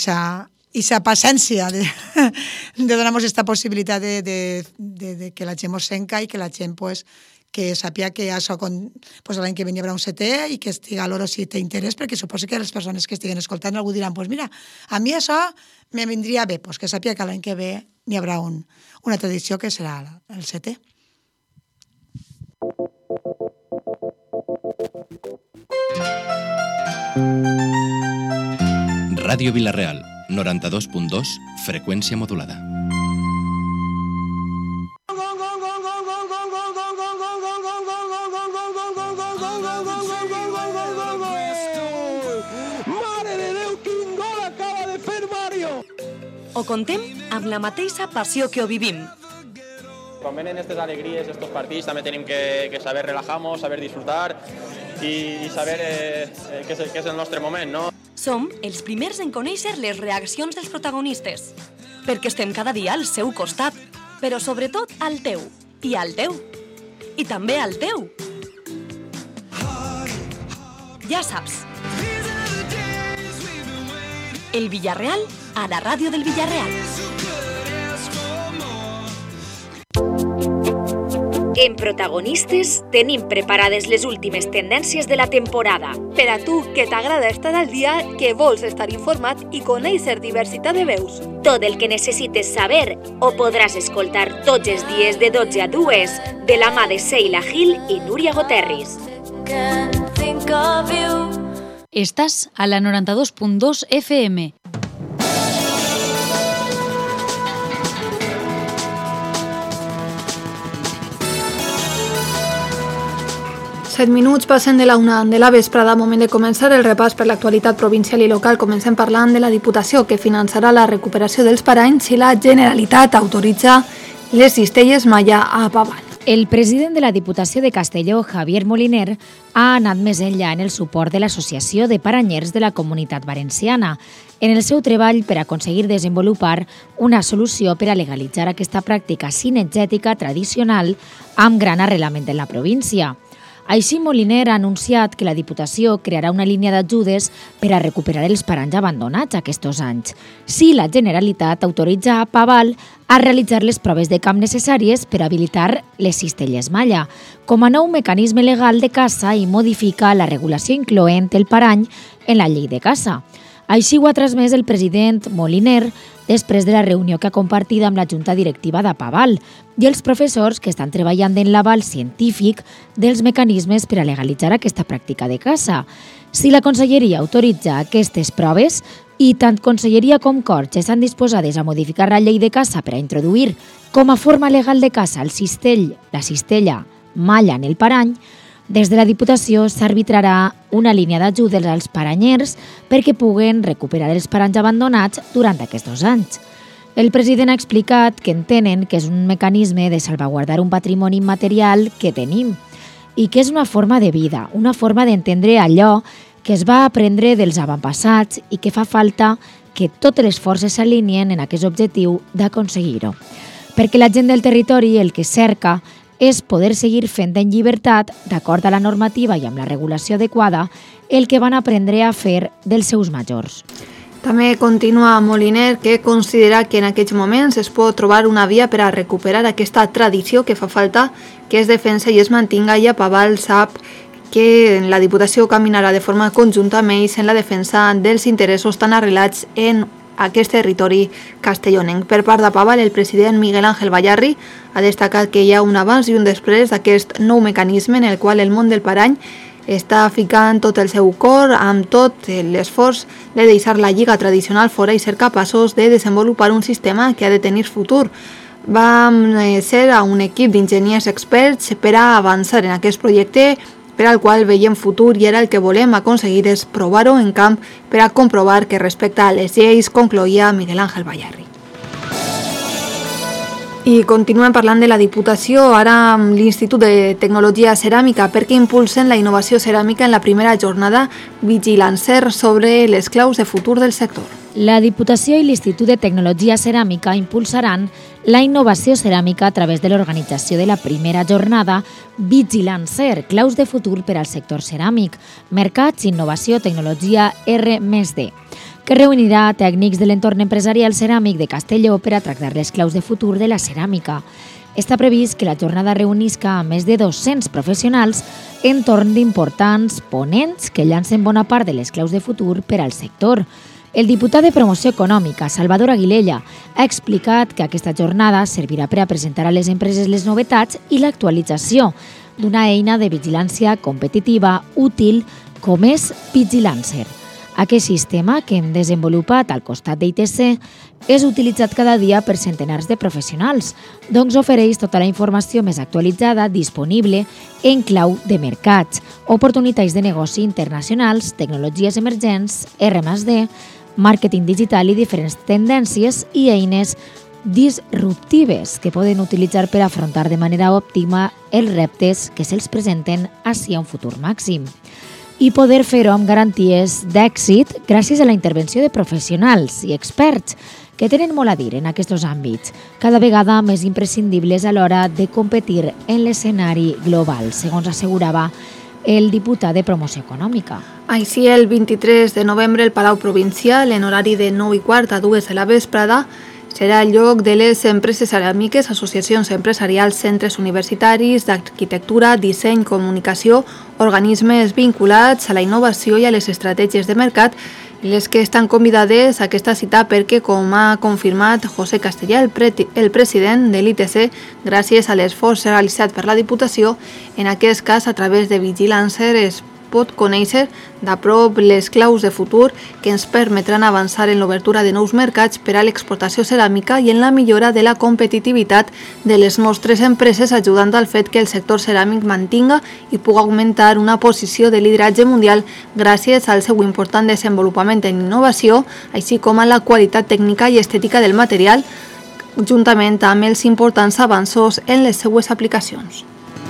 esa paciència de donar-nos aquesta possibilitat de que la gent mos senca i que la gent que sàpiga que això l'any que ve hi haurà un setè i que estigui a l'hora si té interès, perquè suposo que les persones que estiguen escoltant algú diran, mira, a mi això me vindria bé, que sàpiga que l'any que ve hi haurà una tradició que serà el setè. Ràdio Vila-real, 92.2, freqüència modulada. Ho contem amb la mateixa passió que ho vivim. Quan venen aquestes alegries, estos partits, també tenim que saber relajar-nos, saber disfrutar i saber què és el nostre moment, no? Som els primers en conèixer les reaccions dels protagonistes, perquè estem cada dia al seu costat, però sobretot al teu, i al teu, i també al teu. Ja saps. El Villarreal a la ràdio del Villarreal. En Protagonistes tenim preparades les últimes tendències de la temporada. Per a tu, que t'agrada estar al dia, que vols estar informat i conèixer diversitat de veus. Tot el que necessites saber ho podràs escoltar tots els dies de 12 a 2 de la mà de Seila Gil i Núria Goterris. Estàs a la 92.2 FM. Set minuts passen de la 1 de la vesprada, moment de començar el repàs per l'actualitat provincial i local. Comencem parlant de la Diputació, que finançarà la recuperació dels paranys si la Generalitat autoritza les cistelles malla a Paval. El president de la Diputació de Castelló, Javier Moliner, ha anat més enllà en el suport de l'Associació de Paranyers de la Comunitat Valenciana en el seu treball per aconseguir desenvolupar una solució per a legalitzar aquesta pràctica cinegètica tradicional amb gran arrelament en la província. Així, Moliner ha anunciat que la Diputació crearà una línia d'ajudes per a recuperar els paranys abandonats aquests anys, si la Generalitat autoritza a Paval a realitzar les proves de camp necessàries per habilitar les cistelles malla, com a nou mecanisme legal de caça i modifica la regulació incloent el parany en la llei de caça. Així ho ha transmès el president Moliner després de la reunió que ha compartit amb la Junta Directiva de Paval i els professors que estan treballant en l'aval científic dels mecanismes per a legalitzar aquesta pràctica de caça. Si la Conselleria autoritza aquestes proves i tant Conselleria com Corts estan disposades a modificar la llei de caça per a introduir com a forma legal de caça la cistella malla en el parany, des de la Diputació s'arbitrarà una línia d'ajudes als paranyers perquè puguen recuperar els paranys abandonats durant aquests anys. El president ha explicat que entenen que és un mecanisme de salvaguardar un patrimoni immaterial que tenim i que és una forma de vida, una forma d'entendre allò que es va aprendre dels avantpassats i que fa falta que totes les forces s'alineen en aquest objectiu d'aconseguir-ho. Perquè la gent del territori el que cerca és poder seguir fent en llibertat, d'acord a la normativa i amb la regulació adequada, el que van aprendre a fer dels seus majors. També continua Moliner, que considera que en aquests moments es pot trobar una via per a recuperar aquesta tradició que fa falta que es defensa i es mantinga, i a Paval sap que la Diputació caminarà de forma conjunta amb ells en la defensa dels interessos tan arrelats en aquest territori castellonenc. Per part de Paval, el president Miguel Ángel Bayarri ha destacat que hi ha un abans i un després d'aquest nou mecanisme en el qual el món del parany està ficant tot el seu cor amb tot l'esforç de deixar la lliga tradicional fora i ser capaços de desenvolupar un sistema que ha de tenir futur. Vam ser a un equip d'enginyers experts per a avançar en aquest projecte per al qual veiem futur, i ara el que volem aconseguir és provar-ho en camp per a comprovar que respecta a les lleis, concloïa Miguel Ángel Bayarri. I continuem parlant de la Diputació, ara amb l'Institut de Tecnologia Ceràmica, perquè impulsen la innovació ceràmica en la primera jornada Vigilancer sobre les claus de futur del sector. La Diputació i l'Institut de Tecnologia Ceràmica impulsaran la innovació ceràmica a través de l'organització de la primera jornada Vigilancer, claus de futur per al sector ceràmic, mercats, innovació, tecnologia R+D, que reunirà tècnics de l'entorn empresarial ceràmic de Castelló per a tractar les claus de futur de la ceràmica. Està previst que la jornada reunisca a més de 200 professionals entorn d'importants ponents que llancen bona part de les claus de futur per al sector. El diputat de Promoció Econòmica, Salvador Aguilella, ha explicat que aquesta jornada servirà per a presentar a les empreses les novetats i l'actualització d'una eina de vigilància competitiva útil com és Vigilancer. Aquest sistema que hem desenvolupat al costat d'ITC és utilitzat cada dia per centenars de professionals, doncs ofereix tota la informació més actualitzada disponible en clau de mercats, oportunitats de negoci internacionals, tecnologies emergents, R+D, màrqueting digital i diferents tendències i eines disruptives que poden utilitzar per afrontar de manera òptima els reptes que se'ls presenten hacia un futur màxim i poder fer-ho amb garanties d'èxit gràcies a la intervenció de professionals i experts que tenen molt a dir en aquests àmbits, cada vegada més imprescindibles a l'hora de competir en l'escenari global, segons assegurava el diputat de Promoció Econòmica. Així, el 23 de novembre, el Palau Provincial, en horari de 9:15 a 2 de la vesprada, serà el lloc de les empreses ceràmiques, associacions empresarials, centres universitaris d'arquitectura, disseny, comunicació, organismes vinculats a la innovació i a les estratègies de mercat, les que estan convidades a aquesta cita perquè, com ha confirmat José Castellà, el president de l'ITC, gràcies a l'esforç realitzat per la Diputació, en aquest cas a través de Vigilancer es pot conèixer de prop les claus de futur que ens permetran avançar en l'obertura de nous mercats per a l'exportació ceràmica i en la millora de la competitivitat de les nostres empreses, ajudant al fet que el sector ceràmic mantinga i pugui augmentar una posició de lideratge mundial gràcies al seu important desenvolupament en innovació, així com a la qualitat tècnica i estètica del material, juntament amb els importants avanços en les seues aplicacions.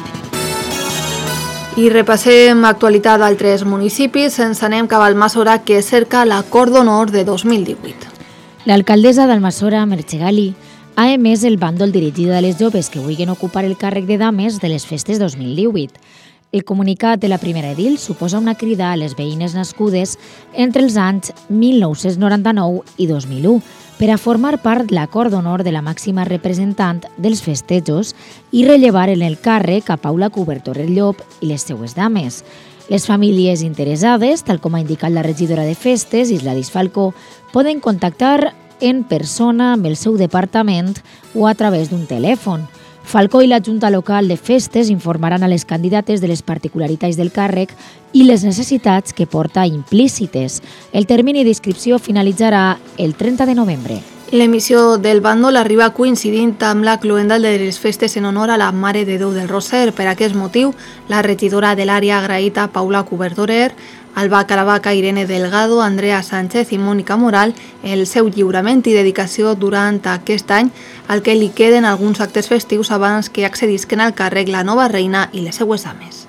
I repassem actualitat d'altres municipis. Ens anem cap a Almassora, que cerca l'acord d'honor de 2018. L'alcaldessa d'Almassora, Merche Gali, ha emès el bàndol dirigit a les joves que vulguin ocupar el càrrec de dames de les festes 2018. El comunicat de la primera edil suposa una crida a les veïnes nascudes entre els anys 1999 i 2001 per a formar part de l'acord d'honor de la màxima representant dels festejos i rellevar en el càrrec a Paula Cubertor el Llop i les seues dames. Les famílies interessades, tal com ha indicat la regidora de festes, Isladis Falcó, poden contactar en persona amb el seu departament o a través d'un telèfon. Falcó i la Junta Local de Festes informaran a les candidates de les particularitats del càrrec i les necessitats que porta implícites. El termini d'inscripció finalitzarà el 30 de novembre. L'emissió del bàndol arriba coincidint amb la cloenda de les festes en honor a la Mare de Déu del Roser. Per aquest motiu, la regidora de l'àrea ha agraït a Paula Cubertorer, Alba Caravaca, Irene Delgado, Andrea Sánchez i Mónica Moral el seu lliurament i dedicació durant aquest any, al que li queden alguns actes festius abans que accedisquen al càrrec la nova reina i les seues dames.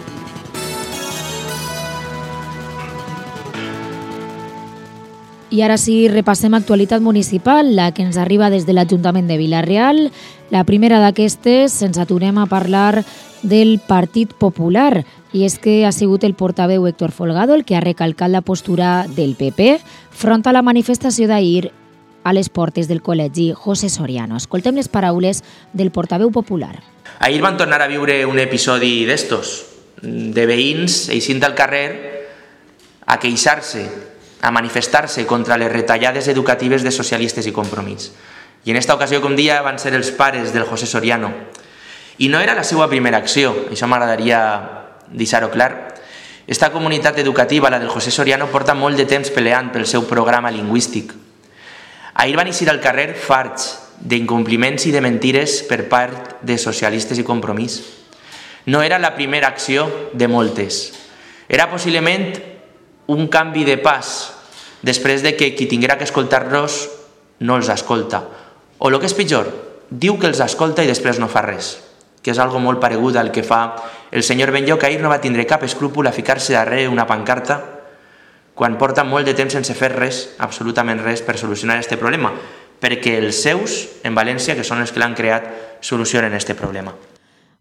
I ara sí, repassem actualitat municipal, la que ens arriba des de l'Ajuntament de Vila-real. La primera d'aquestes, ens aturem a parlar del Partit Popular, i és que ha sigut el portaveu Héctor Folgado el que ha recalcat la postura del PP front a la manifestació d'ahir a les portes del col·legi José Soriano. Escoltem les paraules del portaveu popular. Ahir van tornar a viure un episodi d'estos, de veïns eixint al carrer a queixar-se, a manifestar-se contra les retallades educatives de Socialistes i Compromís. I en esta ocasió, com dia, van ser els pares del José Soriano. I no era la seva primera acció, això m'agradaria deixar-ho clar. Esta comunitat educativa, la del José Soriano, porta molt de temps peleant pel seu programa lingüístic. Ahir van eixir al carrer farts d'incompliments i de mentires per part de Socialistes i Compromís. No era la primera acció de moltes. Era possiblement un canvi de pas després de que qui tinguera que escoltar-los no els escolta. O el que és pitjor, diu que els escolta i després no fa res, que és algo molt paregut al que fa el senyor Benllo, que ahir no va tindre cap escrúpol a ficar-se darrere una pancarta quan porta molt de temps sense fer res, absolutament res, per solucionar aquest problema, perquè els seus, en València, que són els que l'han creat, solucionen aquest problema.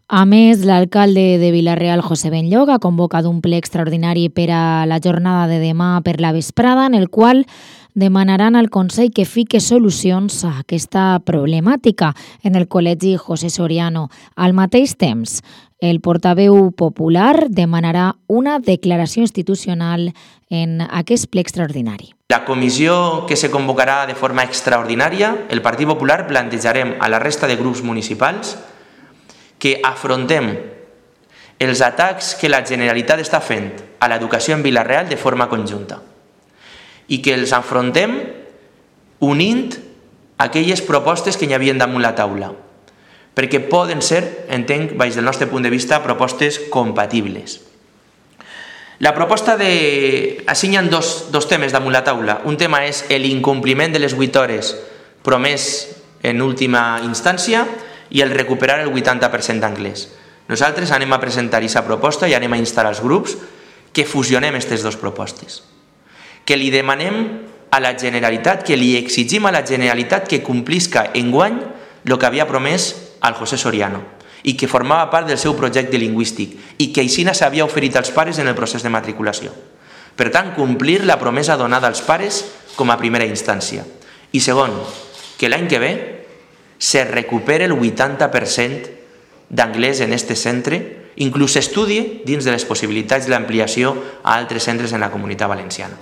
A més, l'alcalde de Vila-real, José Benlloch, ha convocat un ple extraordinari per a la jornada de demà per la vesprada, en el qual demanaran al Consell que fique solucions a aquesta problemàtica en el Col·legi José Soriano. Al mateix temps, el portaveu popular demanarà una declaració institucional en aquest ple extraordinari. La comissió que se convocarà de forma extraordinària, el Partit Popular plantejarem a la resta de grups municipals que afrontem els atacs que la Generalitat està fent a l'educació en Vila-real de forma conjunta i que els afrontem unint aquelles propostes que hi havia damunt la taula, perquè poden ser, entenc, baix del nostre punt de vista, propostes compatibles. La proposta de... Així hi ha dos temes damunt la taula. Un tema és l'incompliment de les 8 hores promès en última instància i el recuperar el 80% d'anglès. Nosaltres anem a presentar aquesta proposta i anem a instar als grups que fusionem aquestes dues propostes. Que li demanem a la Generalitat, que li exigim a la Generalitat que complisca enguany el que havia promès al José Soriano i que formava part del seu projecte lingüístic i que així s'havia oferit als pares en el procés de matriculació. Per tant, complir la promesa donada als pares com a primera instància. I segon, que l'any que ve se recupere el 80% d'anglès en aquest centre, inclús s'estudi dins de les possibilitats de l'ampliació a altres centres en la Comunitat Valenciana.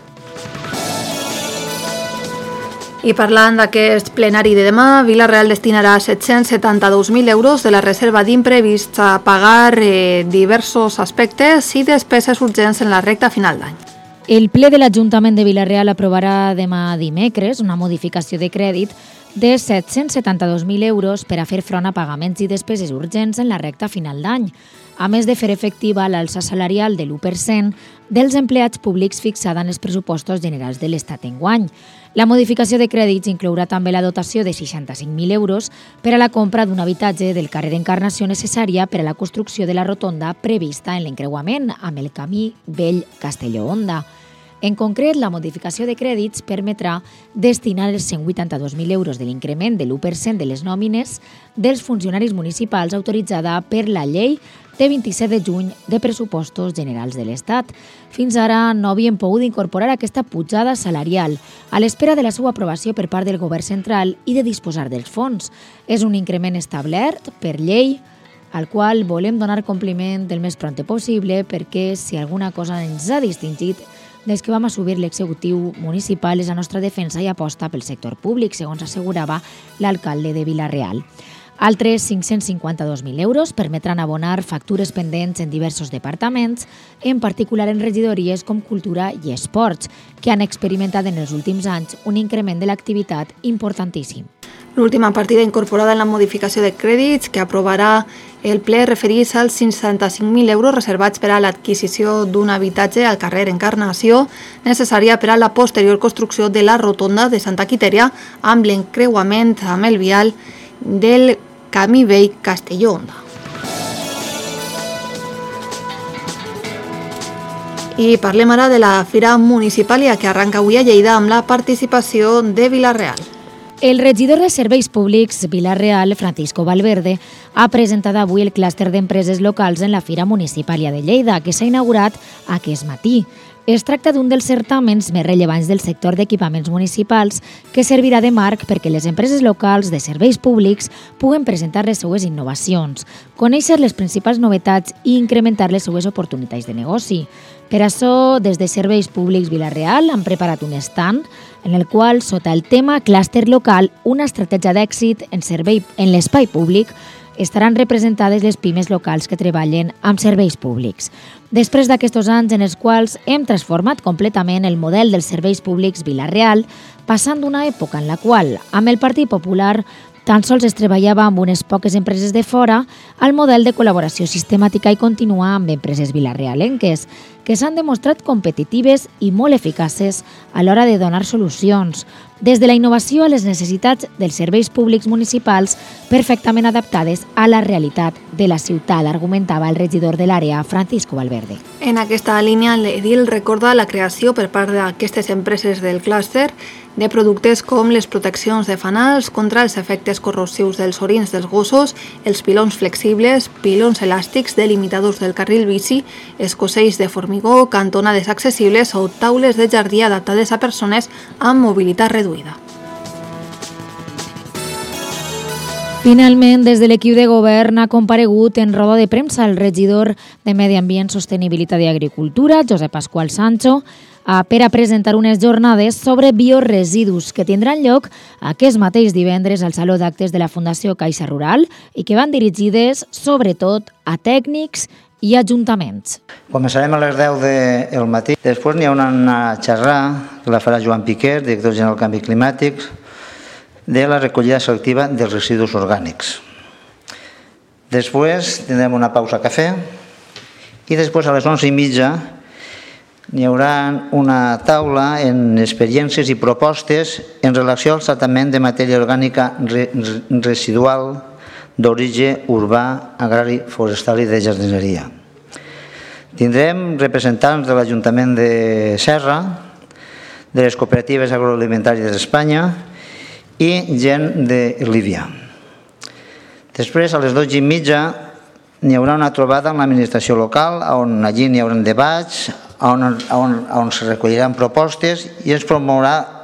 I parlant d'aquest plenari de demà, Vila-real destinarà 772.000 euros de la reserva d'imprevists a pagar diversos aspectes i despeses urgents en la recta final d'any. El ple de l'Ajuntament de Vila-real aprovarà demà dimecres una modificació de crèdit de 772.000 euros per a fer front a pagaments i despeses urgents en la recta final d'any, a més de fer efectiva l'alça salarial de l'1% dels empleats públics fixada en els pressupostos generals de l'Estat enguany. La modificació de crèdits inclourà també la dotació de 65.000 euros per a la compra d'un habitatge del carrer d'Encarnació necessària per a la construcció de la rotonda prevista en l'encreuament amb el camí vell Castelló-Honda. En concret, la modificació de crèdits permetrà destinar els 182.000 euros de l'increment de l'1% de les nòmines dels funcionaris municipals autoritzada per la llei de 27 de juny de pressupostos generals de l'Estat. Fins ara no havien pogut incorporar aquesta pujada salarial a l'espera de la seva aprovació per part del Govern central i de disposar dels fons. És un increment establert per llei al qual volem donar compliment el més pront possible perquè si alguna cosa ens ha distingit des que vam assumir l'executiu municipal és la nostra defensa i aposta pel sector públic, segons assegurava l'alcalde de Vila-real. Altres 552.000 euros permetran abonar factures pendents en diversos departaments, en particular en regidories com Cultura i Esports, que han experimentat en els últims anys un increment de l'activitat importantíssim. L'última partida incorporada en la modificació de crèdits que aprovarà el ple refereix als 65.000 euros reservats per a l'adquisició d'un habitatge al carrer Encarnació necessària per a la posterior construcció de la rotonda de Santa Quitèria amb l'encreuament amb el vial del camí vell Castelló-Honda. I parlem ara de la Fira Municipàlia que arranca avui a Lleida amb la participació de Vila-real. El regidor de Serveis Públics Vila-real, Francisco Valverde, ha presentat avui el clúster d'empreses locals en la Fira Municipàlia de Lleida, que s'ha inaugurat aquest matí. Es tracta d'un dels certàmens més rellevants del sector d'equipaments municipals que servirà de marc perquè les empreses locals de serveis públics puguen presentar les seues innovacions, conèixer les principals novetats i incrementar les seues oportunitats de negoci. Per això, des de Serveis Públics Vila-real han preparat un stand en el qual, sota el tema Clúster local, una estratègia d'èxit en l'espai públic, estaran representades les pimes locals que treballen amb serveis públics. Després d'aquests anys en els quals hem transformat completament el model dels serveis públics Vila-real, passant d'una època en la qual, amb el Partit Popular, tan sols es treballava amb unes poques empreses de fora al model de col·laboració sistemàtica i contínua amb empreses vilarealenques, que s'han demostrat competitives i molt eficaces a l'hora de donar solucions, des de la innovació a les necessitats dels serveis públics municipals perfectament adaptades a la realitat de la ciutat, argumentava el regidor de l'àrea, Francisco Valverde. En aquesta línia, l'edil recorda la creació per part d'aquestes empreses del clúster de productes com les proteccions de fanals contra els efectes corrosius dels orins dels gossos, els pilons flexibles, pilons elàstics, delimitadors del carril bici, escocells de formigó, cantonades accessibles o taules de jardí adaptades a persones amb mobilitat reduïda. Finalment, des de l'equip de govern ha comparegut en roda de premsa el regidor de Medi Ambient, Sostenibilitat i Agricultura, Josep Pasqual Sancho, per a presentar unes jornades sobre bioresidus que tindran lloc aquest mateix divendres al Saló d'Actes de la Fundació Caixa Rural i que van dirigides sobretot a tècnics i ajuntaments. Començarem a les 10 del matí. Després n'hi ha una xerrada que la farà Joan Piquer, director general del Canvi Climàtic, de la recollida selectiva dels residus orgànics. Després tindrem una pausa a cafè i després a les 11:30 n'hi haurà una taula en experiències i propostes en relació al tractament de matèria orgànica residual d'origen urbà, agrari, forestal i de jardineria. Tindrem representants de l'Ajuntament de Serra, de les cooperatives agroalimentàries d'Espanya i gent de Líbia. Després, a les 12:30, n'hi haurà una trobada amb l'administració local, on allí n'hi haurà debats, on se recolliran propostes i es promourà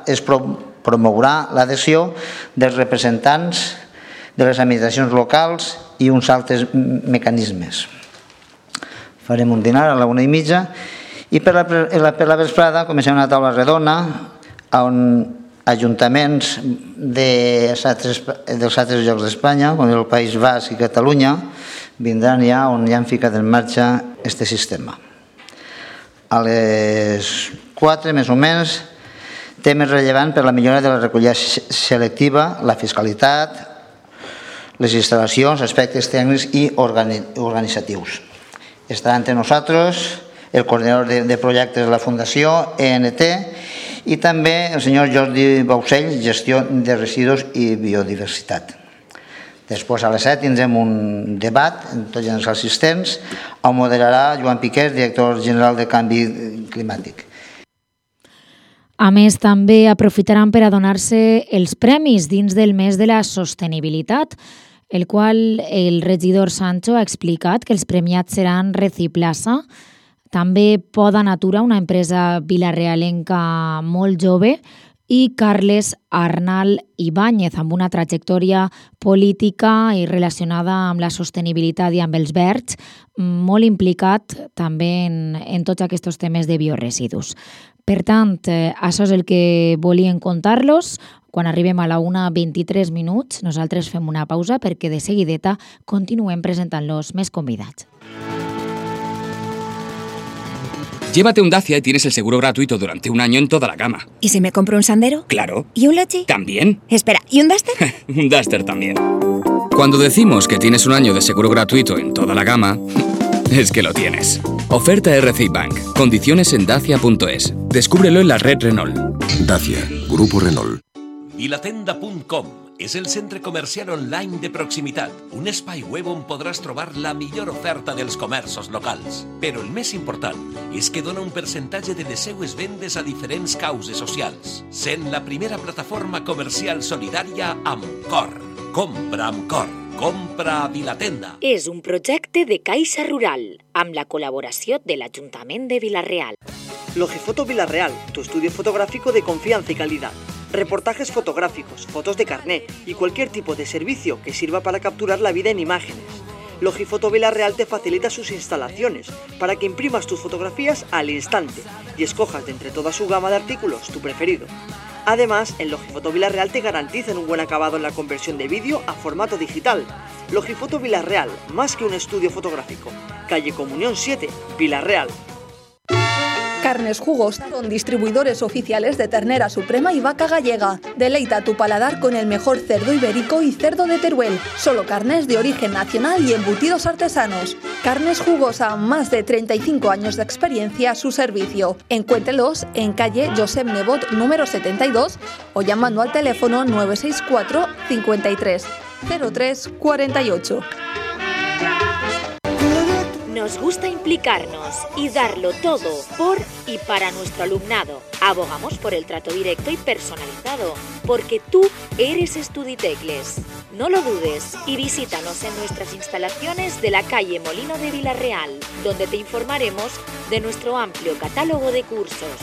l'adhesió dels representants de les administracions locals i uns altres mecanismes. Farem un dinar a la 1:30 i per la vesprada comencem una taula redona on ajuntaments dels altres llocs d'Espanya, com el País Basc i Catalunya, vindran ja on ja han ficat en marxa aquest sistema. A les 4, més o menys, temes rellevants per la millora de la recollida selectiva, la fiscalitat, les instal·lacions, aspectes tècnics i organitzatius. Estarà entre nosaltres el coordinador de projectes de la Fundació, ENT, i també el senyor Jordi Bausell, gestió de residus i biodiversitat. Després, a les 7, tindrem un debat amb tots els assistents, on moderarà Joan Piquer, director general de Canvi Climàtic. A més, també aprofitaran per a donar-se els premis dins del mes de la sostenibilitat, el qual el regidor Sancho ha explicat que els premiats seran Reciplaza, també Poda Natura, una empresa vilarealenca molt jove, i Carles Arnal Ibáñez, amb una trajectòria política i relacionada amb la sostenibilitat i amb els verds, molt implicat també en tots aquests temes de bioresidus. Per tant, això és el que volien contar-los. Quan arribem a la 1:23, nosaltres fem una pausa perquè de seguideta continuem presentant-los més convidats. Llévate un Dacia y tienes el seguro gratuito durante un año en toda la gama. ¿Y si me compro un Sandero? Claro. ¿Y un Logi? ¿También? Espera, ¿y un Duster? Un Duster también. Cuando decimos que tienes un año de seguro gratuito en toda la gama, es que lo tienes. Oferta RCI Bank. Condiciones en dacia.es. Descúbrelo en la red Renault. Dacia, Grupo Renault. Vilatenda.com és el centre comercial online de proximitat, un espai web on podràs trobar la millor oferta dels comerços locals. Però el més important és que dona un percentatge de les seues vendes a diferents causes socials, sent la primera plataforma comercial solidària amb cor. Compra amb cor. Compra a Vilatenda. És un projecte de Caixa Rural, amb la col·laboració de l'Ajuntament de Vila-real. Logifoto Vila-real, tu estudio fotográfico de confianza y calidad. Reportajes fotográficos, fotos de carné y cualquier tipo de servicio que sirva para capturar la vida en imágenes. Logifoto Vila-real te facilita sus instalaciones para que imprimas tus fotografías al instante y escojas de entre toda su gama de artículos tu preferido. Además, en Logifoto Vila-real te garantizan un buen acabado en la conversión de vídeo a formato digital. Logifoto Vila-real, más que un estudio fotográfico. Calle Comunión 7, Vila-real. Carnes Jugosa son distribuidores oficiales de ternera suprema y vaca gallega. Deleita tu paladar con el mejor cerdo ibérico y cerdo de Teruel. Solo carnes de origen nacional y embutidos artesanos. Carnes Jugosa, más de 35 años de experiencia a su servicio. Encuéntrelos en calle Josep Nebot número 72 o llamando al teléfono 964 53 03 48. Nos gusta implicarnos y darlo todo por y para nuestro alumnado. Abogamos por el trato directo y personalizado, porque tú eres Estuditecles. No lo dudes y visítanos en nuestras instalaciones de la calle Molino de Vilarreal, donde te informaremos de nuestro amplio catálogo de cursos.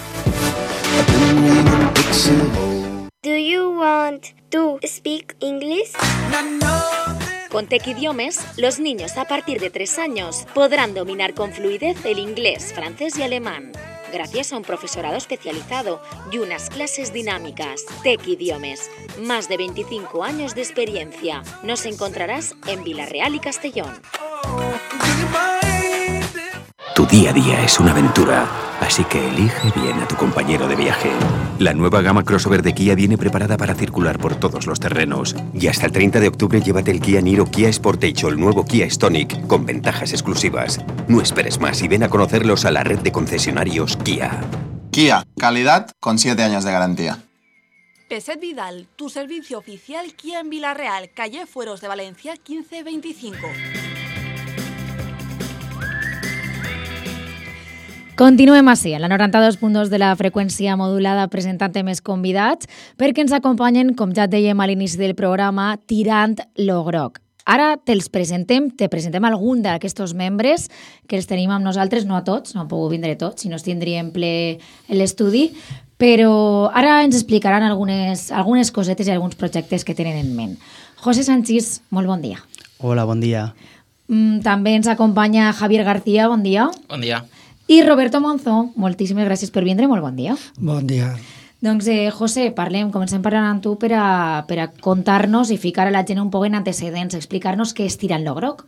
Do you want to speak English? Con Tec Idiomes, los niños a partir de 3 años podrán dominar con fluidez el inglés, francés y alemán, gracias a un profesorado especializado y unas clases dinámicas. Tec Idiomes, más de 25 años de experiencia. Nos encontrarás en Vilarreal y Castellón. Tu día a día es una aventura, así que elige bien a tu compañero de viaje. La nueva gama crossover de Kia viene preparada para circular por todos los terrenos. Y hasta el 30 de octubre llévate el Kia Niro Kia Sportage o el nuevo Kia Stonic con ventajas exclusivas. No esperes más y ven a conocerlos a la red de concesionarios Kia. Kia, calidad con 7 años de garantía. Peset Vidal, tu servicio oficial Kia en Vilarreal, calle Fueros de Valencia 1525. Continuem així, a la 92.2 de la freqüència modulada, presentant més convidats, perquè ens acompanyen, com ja et dèiem a l'inici del programa, tirant lo groc. Ara te presentem algun d'aquests membres que els tenim amb nosaltres, no a tots, no han pogut vindre tots, si no es tindríem ple l'estudi, però ara ens explicaran algunes cosetes i alguns projectes que tenen en ment. José Sanchís, molt bon dia. Hola, bon dia. També ens acompanya Javier García, bon dia. Bon dia. I Roberto Monzó, moltíssimes gràcies per vindre, molt bon dia. Bon dia. Doncs, José, comencem parlant amb tu per a contar-nos i ficar a la gent un poc en antecedents, explicar-nos què és Tirant lo Groc.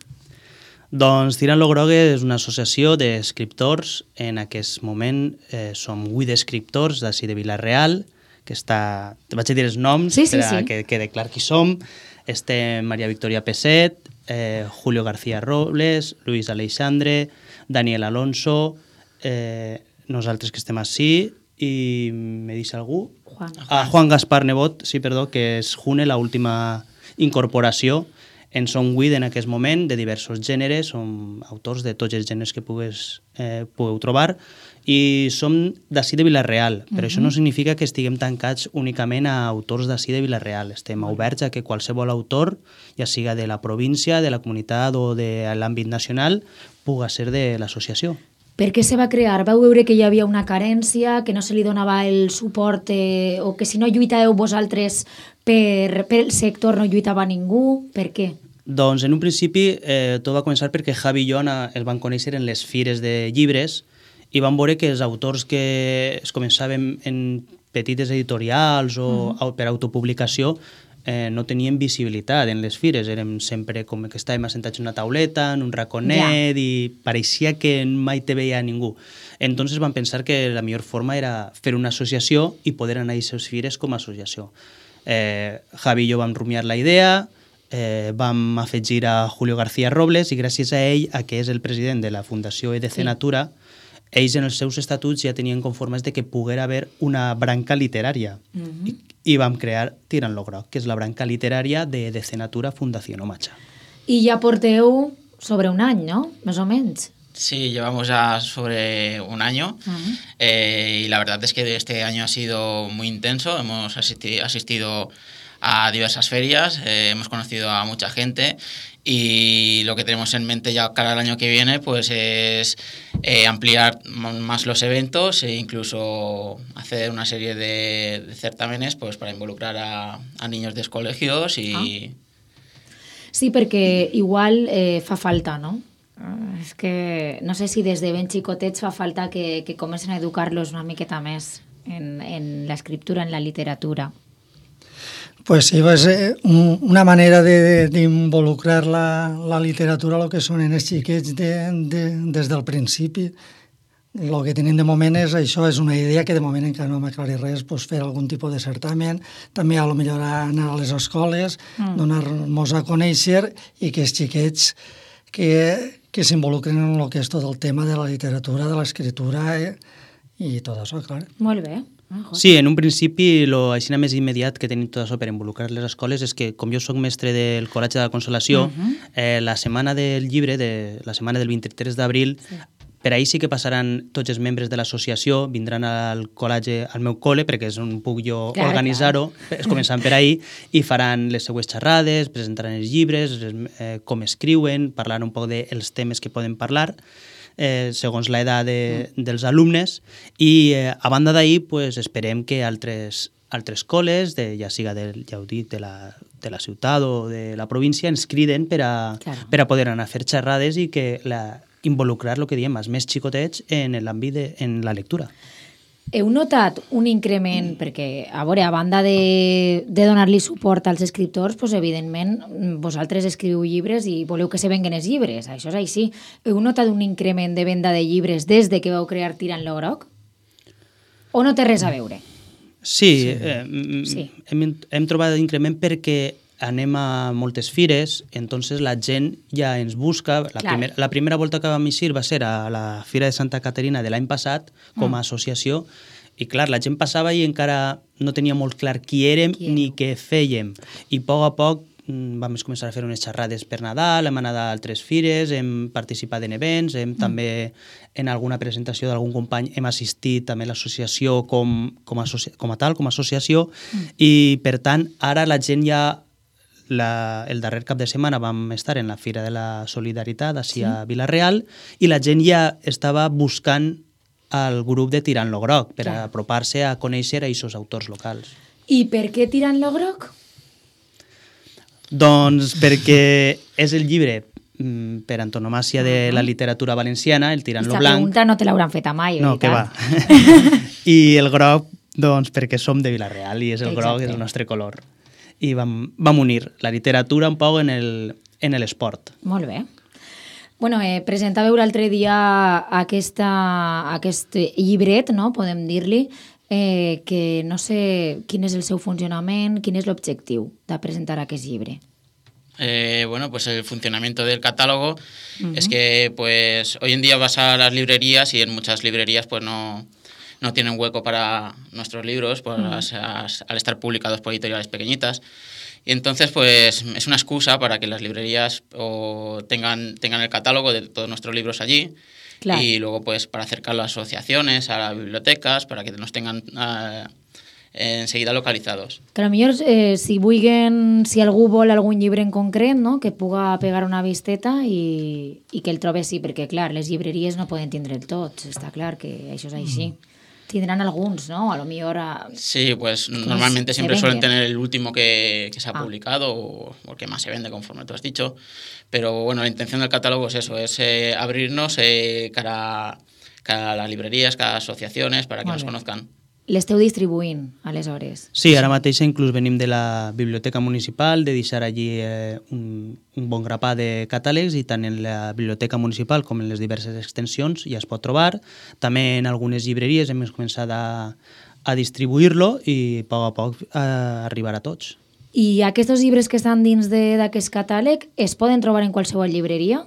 Doncs Tirant lo Groc és una associació d'escriptors. En aquest moment som 8 escriptors d'ací de Vilarreal, que està... Te vaig a dir els noms per que quede clar qui som. Estem Maria Victoria Peset, Julio García Robles, Luis Aleixandre, Daniel Alonso, nosaltres que estem així, i me deixa algú? Juan Gaspar Nebot, sí, perdó, que és June, l'última incorporació. En som 8 en aquest moment, de diversos gèneres, som autors de tots els gèneres que pugueu trobar, i som d'ací de Vilarreal, però això no significa que estiguem tancats únicament a autors d'ací de Vilarreal. Estem oberts a que qualsevol autor, ja siga de la província, de la comunitat o de l'àmbit nacional, puga ser de l'associació. Per què se va crear? Vau veure que hi havia una carència, que no se li donava el suport, o que si no lluitàveu vosaltres per el sector no lluitava ningú? Per què? Doncs en un principi tot va començar perquè Javi i jo els vam conèixer en les fires de llibres i vam veure que els autors que es començaven en petites editorials o per autopublicació no tenien visibilitat en les fires, érem sempre com que estàvem assentats en una tauleta, en un raconet, i pareixia que mai te veia ningú. Entonces vam pensar que la millor forma era fer una associació i poder anar a aquestes fires com a associació. Javi i jo vam rumiar la idea, vam afegir a Julio García Robles i gràcies a ell, que és el president de la Fundació EDC Natura, ells en els seus estatuts ja tenien conformes de que poguera haver una branca literària i vam crear Tirant lo Groc, que és la branca literària de EDC Natura Fundació Omacha. I ja porteu sobre un any, ¿no? Más o menos. Sí, llevamos ya sobre un año y la verdad es que este año ha sido muy intenso. Hemos asistido a diversas ferias, hemos conocido a mucha gente y lo que tenemos en mente ya cara al año que viene pues es ampliar más los eventos e incluso hacer una serie de certámenes pues para involucrar a niños de colegios y... Sí, perquè igual fa falta, no? És que no sé si des de ben xicotets fa falta que comencen a educar-los una miqueta més en l'escriptura, en la literatura. Pues sí, és una manera d'involucrar la literatura, el que són els xiquets des del principi, el que tenim de moment és això, és una idea que de moment encara no m'aclarit res, fer algun tipus de certamen, també a lo millor anar a les escoles, donar-nos a conèixer i que els xiquets que s'involucren en el que és tot el tema de la literatura, de l'escriptura i tot això, clar. Molt bé. Sí, en un principi, així més immediat que tenim tot això per involucrar les escoles és que, com jo soc mestre del Col·legi de la Consolació, la setmana del llibre, la setmana del 23 d'abril, per ahir sí que passaran tots els membres de l'associació, vindran al col·legi, al meu col·le, perquè és on puc jo organitzar-ho, començant per ahir, i faran les seues xerrades, presentaran els llibres, com escriuen, parlant un poc dels temes que poden parlar, segons l'edat dels alumnes, i a banda d'ahir esperem que altres col·les, ja siga ja ho dic, de la ciutat o de la província, ens criden per a poder anar a fer xerrades i que involucrar, el que diem, els més xicotets en l'àmbit en la lectura. Heu notat un increment, perquè a banda de donar-li suport als escriptors, evidentment, vosaltres escriviu llibres i voleu que se venguen els llibres, això és així. Heu notat un increment de venda de llibres des de que vau crear Tirant lo Groc? O no té res a veure? Sí. Hem trobat increment perquè anem a moltes fires, entonces la gent ja ens busca. La primera volta que vam eixir va ser a la Fira de Santa Caterina de l'any passat, com a associació, i clar, la gent passava i encara no tenia molt clar qui érem ni què fèiem. I a poc vam començar a fer unes xerrades per Nadal, hem anat a altres fires, hem participat en events, també en alguna presentació d'algun company hem assistit també a l'associació com a associació, i per tant ara la gent ja el darrer cap de setmana vam estar en la Fira de la Solidaritat així a Vila-real i la gent ja estava buscant el grup de Tirant lo Groc per apropar-se a conèixer a aquests autors locals. I per què Tirant lo Groc? Doncs perquè és el llibre per antonomàsia de la literatura valenciana, el Tirant lo Blanc. Aquesta pregunta no te l'hauran fet a mai, no, que va. I el groc, doncs perquè som de Vila-real i és el groc, és el nostre color. I vam unir la literatura un poc en l'esport. Molt bé. Bueno, presentàveu l'altre dia aquest llibret, no? Podem dir-li, que no sé quin és el seu funcionament, quin és l'objectiu de presentar aquest llibre. Bueno, pues el funcionamiento del catálogo es que pues hoy en día vas a las librerías y en muchas librerías pues no tienen hueco para nuestros libros al estar publicados por editoriales pequeñitas. Y entonces, pues, es una excusa para que las librerías tengan el catálogo de todos nuestros libros allí. Claro. Y luego, pues, para acercarlo a asociaciones, a las bibliotecas, para que nos tengan enseguida localizados. Que a lo millor, si algú vol algun llibre en concret, no? Que puga pegar una visteta i que el trobe així, perquè, clar, les llibreries no poden tindre tots, està clar que això és així. Tendrán algunos, ¿no? A lo mejor... Sí, pues normalmente siempre suelen tener el último que se ha publicado o el que más se vende, conforme tú has dicho. Pero bueno, la intención del catálogo es eso, es abrirnos cara a las librerías, cada asociaciones, para que nos conozcan. L'esteu distribuint, aleshores? Sí, ara mateix inclús venim de la Biblioteca Municipal, de deixar allí un bon grapat de catàlegs, i tant en la Biblioteca Municipal com en les diverses extensions ja es pot trobar. També en algunes llibreries hem començat a distribuir-lo i a poc arribar a tots. I aquests llibres que estan dins d'aquest catàleg es poden trobar en qualsevol llibreria?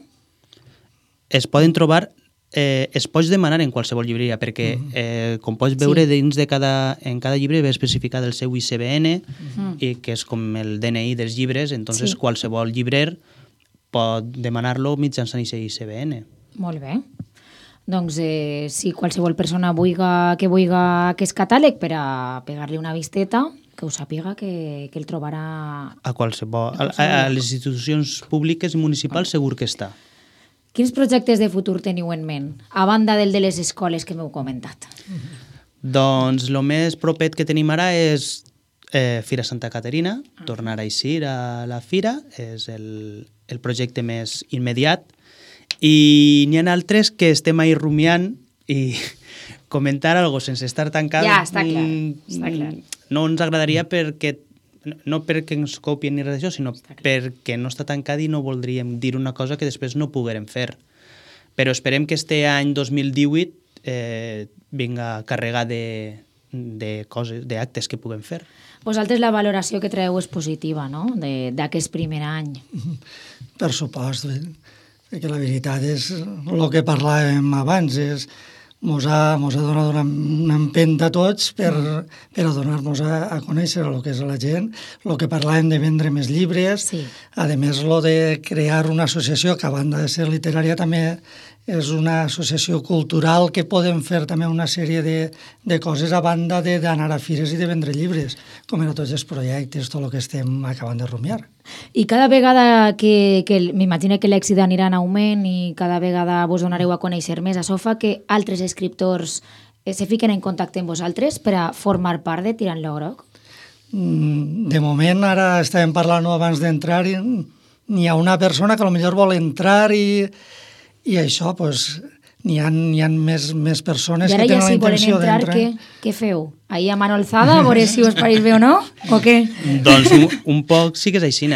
Es poden trobar... es pots demanar en qualsevol llibreria perquè, com pots veure, dins en cada llibre ve especificat el seu ISBN, que és com el DNI dels llibres, entonces qualsevol llibrer pot demanar-lo mitjançant aquest ISBN. Molt bé. Doncs si qualsevol persona que vulgui aquest catàleg per a pegar-li una visteta, que ho sàpiga que el trobarà... A les institucions públiques i municipals segur que està. Quins projectes de futur teniu en ment, a banda del de les escoles que m'heu comentat? Doncs el més propet que tenim ara és Fira Santa Caterina, tornar a eixir a la fira, és el projecte més immediat. I n'hi ha altres que estem ahí rumiant i comentar alguna cosa sense estar tancat. Ja, està clar. No ens agradaria no perquè ens copien ni res d'això, sinó perquè no està tancat i no voldríem dir una cosa que després no poguérem fer. Però esperem que este any 2018 vinga carregat de coses, d'actes que puguem fer. Vosaltres la valoració que traieu és positiva, no?, d'aquest primer any. Per supost, perquè la veritat és el que parlàvem abans, mos ha donat una empenta a tots per a donar-nos a conèixer el que és la gent, el que parlàvem de vendre més llibres, a més, el de crear una associació que, a banda de ser literària, també és una associació cultural que podem fer també una sèrie de coses a banda d'anar a fires i de vendre llibres, com eren tots els projectes, tot el que estem acabant de rumiar. I cada vegada que m'imagino que l'èxit anirà en augment i cada vegada vos donareu a conèixer més, això fa que altres escriptors se fiquen en contacte amb vosaltres per a formar part de Tirant lo Groc? De moment, ara estàvem parlant abans d'entrar, n'hi ha una persona que potser vol entrar i això, doncs, n'hi ha més persones que tenen la intenció d'entrar. I ara ja si volen entrar, què feu? Ahir a mano alzada, a veure si us pareix bé o no? O què? Doncs un poc sí que és així.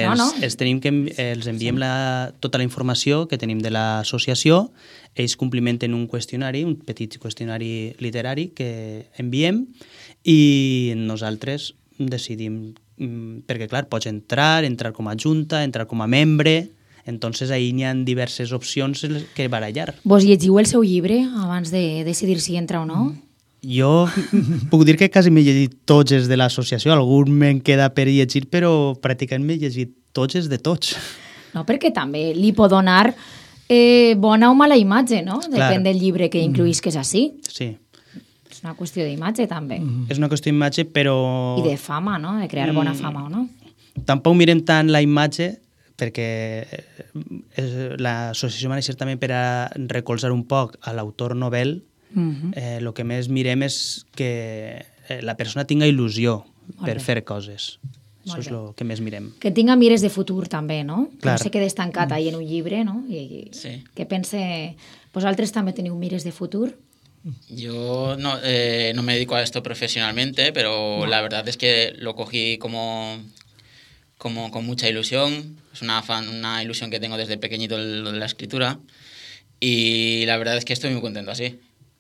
Els enviem tota la informació que tenim de l'associació, ells complimenten un qüestionari, un petit qüestionari literari que enviem i nosaltres decidim, perquè clar, pots entrar com a junta, entrar com a membre. Entonces ahí n'hi ha diverses opcions que barallar. Vos llegiu el seu llibre abans de decidir si entra o no? Jo puc dir que quasi m'he llegit tots els de l'associació, algun me'n queda per llegir, però pràcticament m'he llegit tots els de tots. No, perquè també li pot donar bona o mala imatge, no? Depèn del llibre que incluïsques així. Sí. És una qüestió d'imatge, també. És una qüestió d'imatge, però... I de fama, no? De crear bona fama, o no? Tampoc mirem tant la imatge, perquè l'associació va néixer també per a recolzar un poc a l'autor novel. El que més mirem és que la persona tinga il·lusió per fer coses. Això és el que més mirem. Que tinga mires de futur també, no? Clar. Que no se quede estancat ahí en un llibre, no? Sí. Que pense... Vosaltres també teniu mires de futur? Yo no me dedico a esto profesionalmente, pero la verdad es que lo cogí como con mucha ilusión. Es una ilusión que tengo desde pequeñito de la escritura y la verdad es que estoy muy contento así.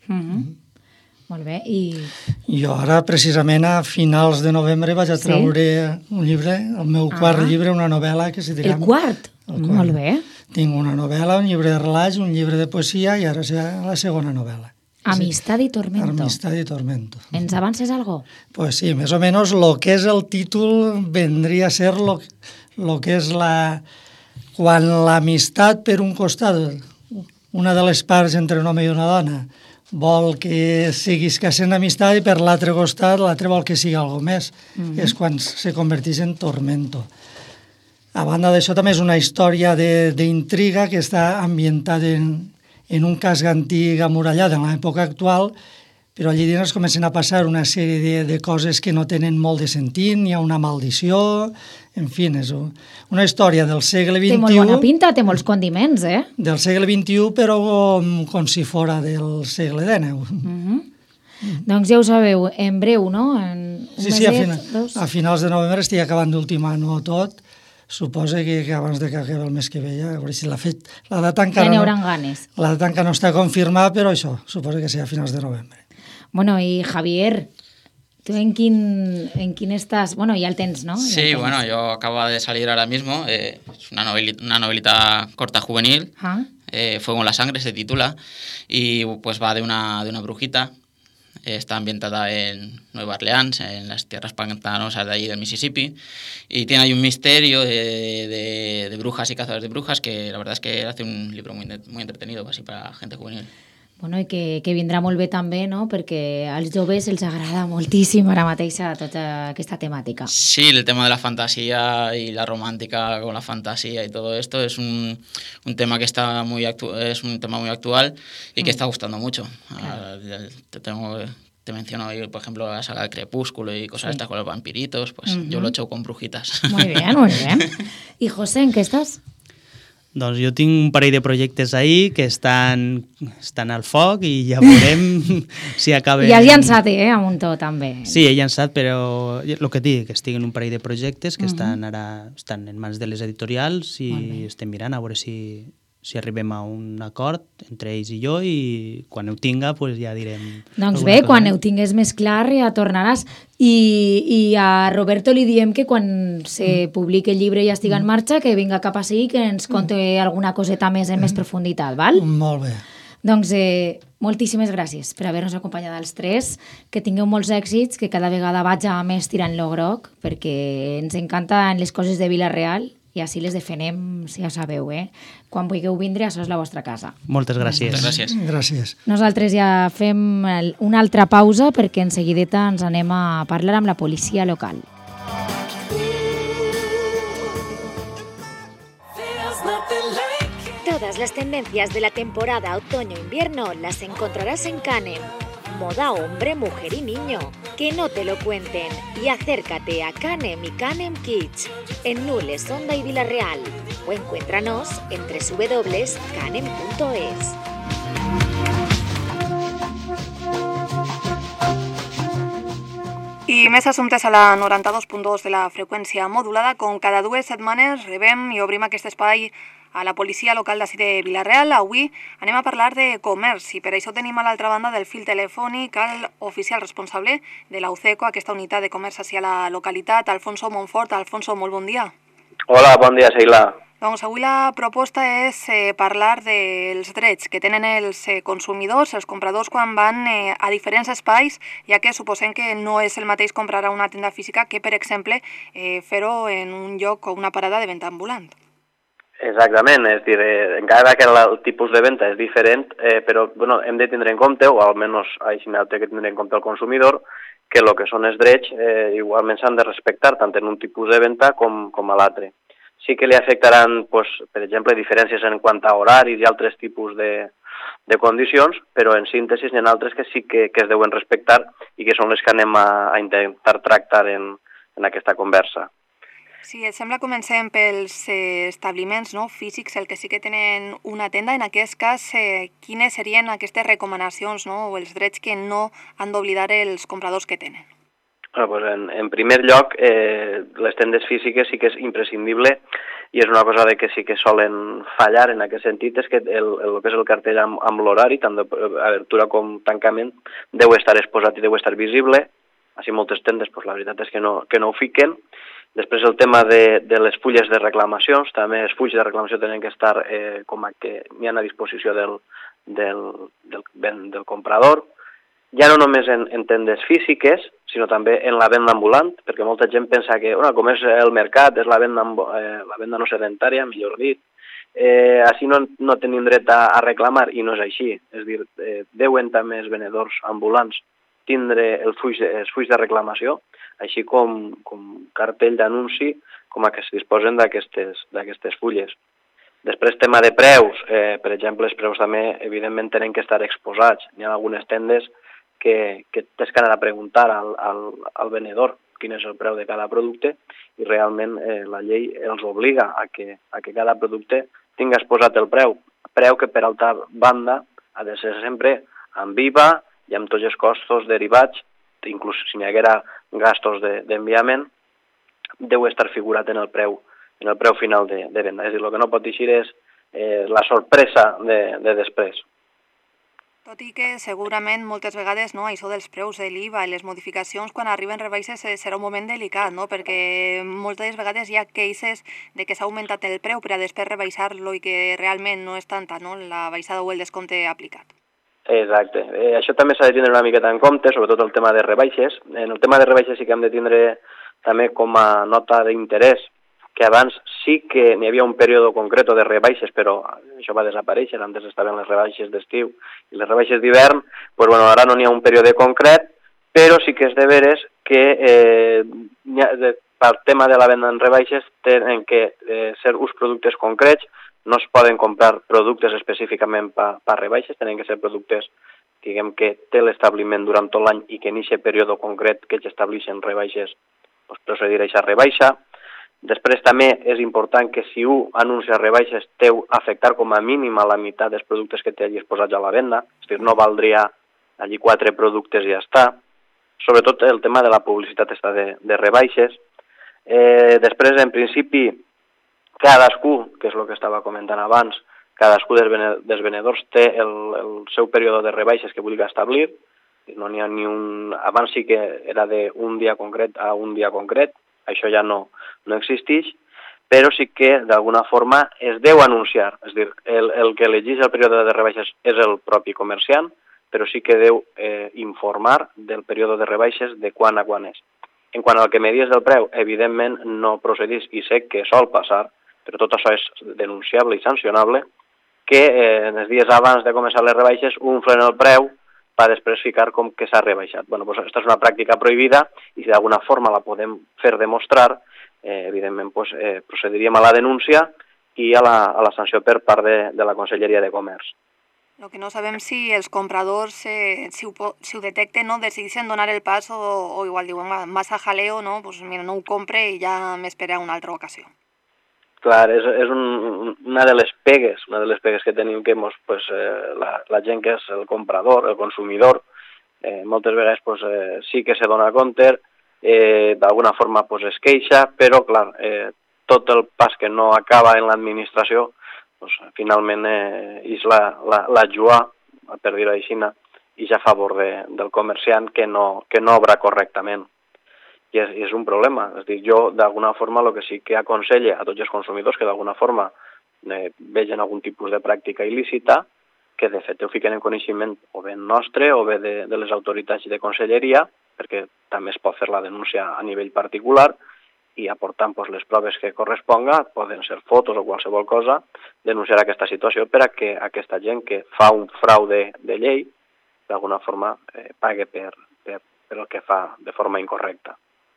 Molt bé. I jo ara, precisament, a finals de novembre vaig a treure un llibre, el meu quart llibre, una novel·la que se dirà... El quart? Molt bé. Tinc una novel·la, un llibre de relats, un llibre de poesia i ara serà la segona novel·la. Amistad y Tormento. Amistad y Tormento. ¿Ens avances algo? Pues sí, més o menos lo que és el títol vendria a ser lo que és quan l'amistat per un costat, una de les parts entre un home i una dona, vol que siguis que sent amistat i per l'altre costat l'altre vol que sigui algo més. És quan se converteix en tormento. A banda d'això també és una història d'intriga que està ambientada en un casc antic amurallat en l'època actual, però allí dins comencen a passar una sèrie de coses que no tenen molt de sentit, n'hi ha una maldició, en fi, és una història del segle XXI... Té molt bona pinta, té molts condiments, eh? Del segle XXI, però com si fora del segle XIX. Doncs ja ho sabeu, en breu, no? Sí, a finals de novembre estic acabant d'ultimar-ho tot. Suposa que abans de que acabi el mes que ve ja, a veure si la data encara ja n'hi hauran ganes. La data encara no està confirmada, però això, suposa que serà a finals de novembre. Bueno, y Javier, ¿tú en quién estás? Bueno, ya el tens, ¿no? Sí, bueno, yo acabo de salir ahora mismo, es una novelita corta juvenil, Fuego en la sangre se titula, y pues va de una brujita. Está ambientada en Nueva Orleans, en las tierras pantanosas de allí del Mississippi, y tiene ahí un misterio de brujas y cazadores de brujas que la verdad es que hace un libro muy entretenido, así para gente juvenil. Bueno, i que vindrà molt bé també, no?, perquè als joves els agrada moltíssim ara mateix tota aquesta temàtica. Sí, el tema de la fantasía y la romántica con la fantasía y todo esto es un tema que está es un tema muy actual y que está gustando mucho. Claro. Te menciono hoy, por ejemplo, la saga del Crepúsculo y cosas estas con los vampiritos, pues yo lo he hecho con brujitas. Muy bien, muy bien. ¿Y José, en qué estás? Doncs jo tinc un parell de projectes ahí que estan al foc i ja veurem si acaben... I has llançat, a Muntó, també. Sí, he llançat, però el que dic, que estic en un parell de projectes que estan en mans de les editorials i estem mirant a veure si si arribem a un acord entre ells i jo, i quan ho tinga ja direm... Doncs bé, quan ho tingués més clar ja tornaràs. I a Roberto li diem que quan se publiqui el llibre i estigui en marxa, que vinga cap a sí, que ens conti alguna coseta més en més profunditat, val? Molt bé. Doncs moltíssimes gràcies per haver-nos acompanyat als tres, que tingueu molts èxits, que cada vegada vaig a més tirant lo groc, perquè ens encanten les coses de Vila-real i així les defenem, si ja sabeu, Quan vulgueu vindre, això és la vostra casa. Moltes gràcies. Gràcies. Nosaltres ja fem una altra pausa perquè en seguideta ens anem a parlar amb la policia local. Todas las tendencias de la temporada otoño-invierno las encontrarás en Canem. Moda hombre, mujer y niño. Que no te lo cuenten. Y acércate a Canem y Canem Kids en Nules, Onda y Vila-real. O encuéntranos en www.canem.es. I més assumptes a la 92.2 de la freqüència modulada. Com cada 2 setmanes rebem i obrim aquest espai a la policia local d'ací de Vila-real. Avui anem a parlar de comerç i per això tenim a l'altra banda del fil telefònic l'oficial responsable de la UCECO, aquesta unitat de comerç ací a la localitat, Alfonso Montfort. Alfonso, molt bon dia. Hola, bon dia, Sheila. Doncs avui la proposta és parlar dels drets que tenen els consumidors, els compradors, quan van a diferents espais, ja que suposem que no és el mateix comprar a una tenda física que, per exemple, fer-ho en un lloc o una parada de venda ambulant. Exactament, és dir, encara que el tipus de venda és diferent, però hem de tindre en compte, o almenys així té que tindre en compte el consumidor, que el que són els drets igualment s'han de respectar tant en un tipus de venda com a l'altre. Sí que li afectaran, per exemple, diferències en quant a horaris i altres tipus de condicions, però en síntesi n'hi ha altres que sí que es deuen respectar i que són les que anem a intentar tractar en aquesta conversa. Si et sembla, comencem pels establiments físics, el que sí que tenen una tenda. En aquest cas, quines serien aquestes recomanacions o els drets que no han d'oblidar els compradors que tenen? En primer lloc, les tendes físiques sí que és imprescindible i és una cosa que sí que solen fallar en aquest sentit, és que el que és el cartell amb l'horari, tant d'obertura com tancament, deu estar exposat i deu estar visible. Així moltes tendes, la veritat és que no ho fiquen. Després el tema de les fulles de reclamacions, també els fulls de reclamació tenen que estar com que n'hi ha a disposició del comprador. Ja no només en tendes físiques, sinó també en la venda ambulant, perquè molta gent pensa que com és el mercat, és la venda no sedentària, millor dit, així no tenim dret a reclamar, i no és així. És a dir, deuen també els venedors ambulants tindre els fulls de reclamació, així com cartell d'anunci com a que es disposen d'aquestes fulles. Després, tema de preus. Per exemple, els preus també, evidentment, tenen que estar exposats. Hi ha algunes tendes que tens que anar a preguntar al venedor quin és el preu de cada producte i realment la llei els obliga a que cada producte tingui exposat el preu. Preu que, per altra banda, ha de ser sempre amb IVA i amb tots els costos derivats, inclús si n'hi haguera gastos d'enviament, deu estar figurat en el preu final de venda. És a dir, el que no pot eixir és la sorpresa de després. Tot i que segurament moltes vegades això dels preus de l'IVA i les modificacions quan arriben rebaixes serà un moment delicat, perquè moltes vegades hi ha queixes de que s'ha augmentat el preu per a després rebaixar-lo i que realment no és tanta la baixada o el descompte aplicat. Exacte. Això també s'ha de tindre una miqueta en compte, sobretot el tema de rebaixes. En el tema de rebaixes sí que hem de tindre també com a nota d'interès que abans sí que n'hi havia un període concret de rebaixes, però això va desaparèixer. Antes estaven les rebaixes d'estiu i les rebaixes d'hivern, ara no n'hi ha un període concret, però sí que és de veres que pel tema de la venda en rebaixes tenen que ser uns productes concrets. No es poden comprar productes específicament per rebaixes, tenen que ser productes que té l'establiment durant tot l'any i que en aquest període concret que s'estableixen rebaixes, procedir a aquesta rebaixa. Després també és important que si un anuncia rebaixes deu afectar com a mínim a la meitat dels productes que té allí exposats a la venda, és a dir, no valdria allí 4 productes i ja està. Sobretot el tema de la publicitat està de rebaixes. Després, en principi, cadascú, que és el que estava comentant abans, cadascú dels venedors té el seu període de rebaixes que vulgui establir, no n'hi ha ni un... Abans sí que era d'un dia concret a un dia concret, això ja no existeix, però sí que d'alguna forma es deu anunciar, és a dir, el que elegeix el període de rebaixes és el propi comerciant, però sí que deu informar del període de rebaixes de quan a quan és. En quant al que me dius del preu, evidentment no procedís, i sé que sol passar, però tot això és denunciable i sancionable, que en els dies abans de començar les rebaixes unflen el preu per després ficar com que s'ha rebaixat. Bueno, doncs aquesta és una pràctica prohibida i si d'alguna forma la podem fer demostrar, evidentment procediríem a la denúncia i a la sanció per part de la Conselleria de Comerç. Lo que no sabem si els compradors, si ho detecten, no, decideixen donar el pas o igual diuen massa jaleo, no, pues mira, no ho compre i ja m'espera una altra ocasió. Clar, és una de les pegues que tenim que la gent que és el comprador, el consumidor, moltes vegades sí que se dona compte, d'alguna forma es queixa, però clar, tot el pas que no acaba en l'administració finalment és la jua, per dir-ho així, i ja a favor del comerciant que no obra correctament. I és un problema. És a dir, jo d'alguna forma el que sí que aconselle a tots els consumidors que d'alguna forma vegen algun tipus de pràctica il·lícita, que de fet ho fiquen en coneixement o bé nostre o bé de les autoritats de conselleria, perquè també es pot fer la denúncia a nivell particular, i aportant les proves que corresponga, poden ser fotos o qualsevol cosa, denunciar aquesta situació per a que aquesta gent que fa un fraude de llei d'alguna forma pague per el que fa de forma incorrecta.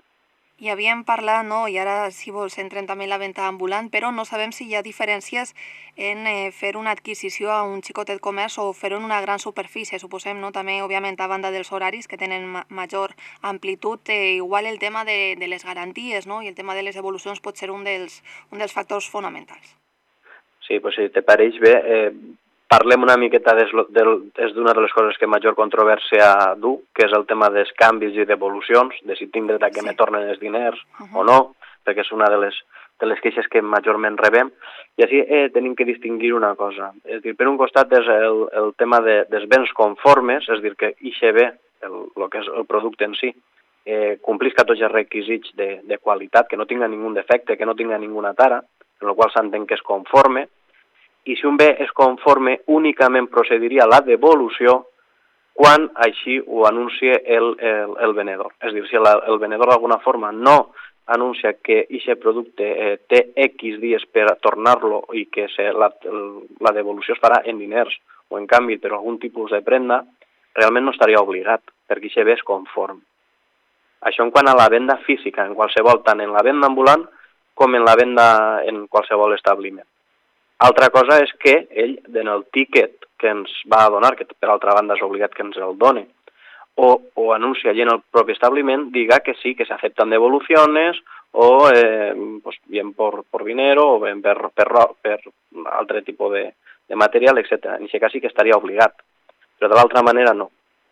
I havíem parlat, no? I ara, si vols, entren també en la venda ambulant, però no sabem si hi ha diferències en fer una adquisició a un xicotet comerç o fer-ho en una gran superfície, suposem, no? També, òbviament, a banda dels horaris, que tenen major amplitud, igual el tema de les garanties, no? I el tema de les evolucions pot ser un dels factors fonamentals. Sí, doncs si te pareix bé, parlem una miqueta d'una de les coses que major controvèrsia du, que és el tema dels canvis i devolucions, de si tinc dret a que me tornen els diners o no, perquè és una de les queixes que majorment rebem. I així tenim que distingir una cosa. És dir, per un costat és el tema dels béns conformes, és dir, que ixe bé, el que és el producte en si, complisca tots els requisits de qualitat, que no tinga ningun defecte, que no tinga ninguna tara, en el qual s'entén que és conforme, i si un bé és conforme únicament procediria a la devolució quan així ho anuncia el venedor. És a dir, si el venedor d'alguna forma no anuncia que aquest producte té X dies per a tornar-lo i que la devolució es farà en diners o en canvi per algun tipus de prenda, realment no estaria obligat, perquè aquest bé és conforme. Això en quant a la venda física, en qualsevol, tant en la venda ambulant com en la venda en qualsevol establiment. Altra cosa és que ell, en el tíquet que ens va a donar, que per altra banda és obligat que ens el done, o anuncia allí en el propi establiment, diga que sí, que se aceptan devoluciones, o bien por dinero, o bien per altre tipus de material, etc. En aquest cas sí que estaria obligat, però de l'altra manera no.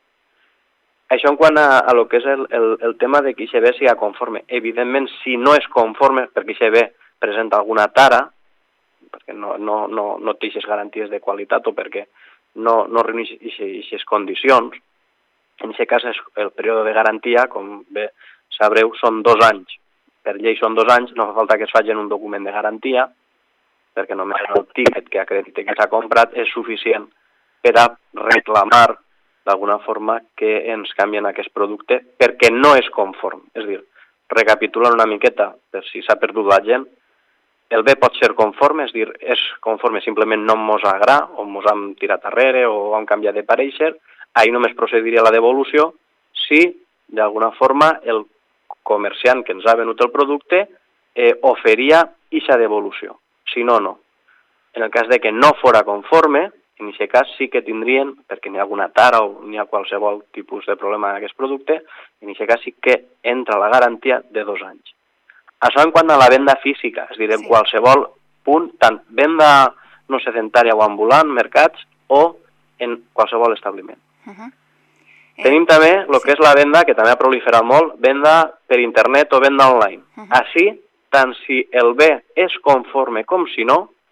Això en quant a lo que és el tema de que aquest bé sigui conforme. Evidentment, si no és conforme, perquè aquest bé presenta alguna tara, perquè no té aquestes garanties de qualitat o perquè no reuneix aquestes condicions. En aquest cas, el període de garantia, com bé sabreu, són 2 anys. Per llei són 2 anys, no fa falta que es faci un document de garantia, perquè només el tíquet que acredita que s'ha comprat és suficient per a reclamar d'alguna forma que ens canvien aquest producte perquè no és conforme. És a dir, recapitulant una miqueta, per si s'ha perdut la gent, el bé pot ser conforme, és a dir, és conforme simplement no mos agrada, o mos hem tirat darrere, o hem canviat de pareixer, ahir només procediria la devolució si, d'alguna forma, el comerciant que ens ha venut el producte oferia aquesta devolució. Si no, no. En el cas de que no fora conforme, en aquest cas sí que tindrien, perquè n'hi ha alguna tara o n'hi ha qualsevol tipus de problema en aquest producte, en aquest cas sí que entra la garantia de 2 anys. Això en quant a la venda física, és a dir, en qualsevol punt, tant venda no sedentària o ambulant, mercats, o en qualsevol establiment. Tenim també el que és la venda, que també ha proliferat molt, venda per internet o venda online. Així, tant si el bé és conforme com si no,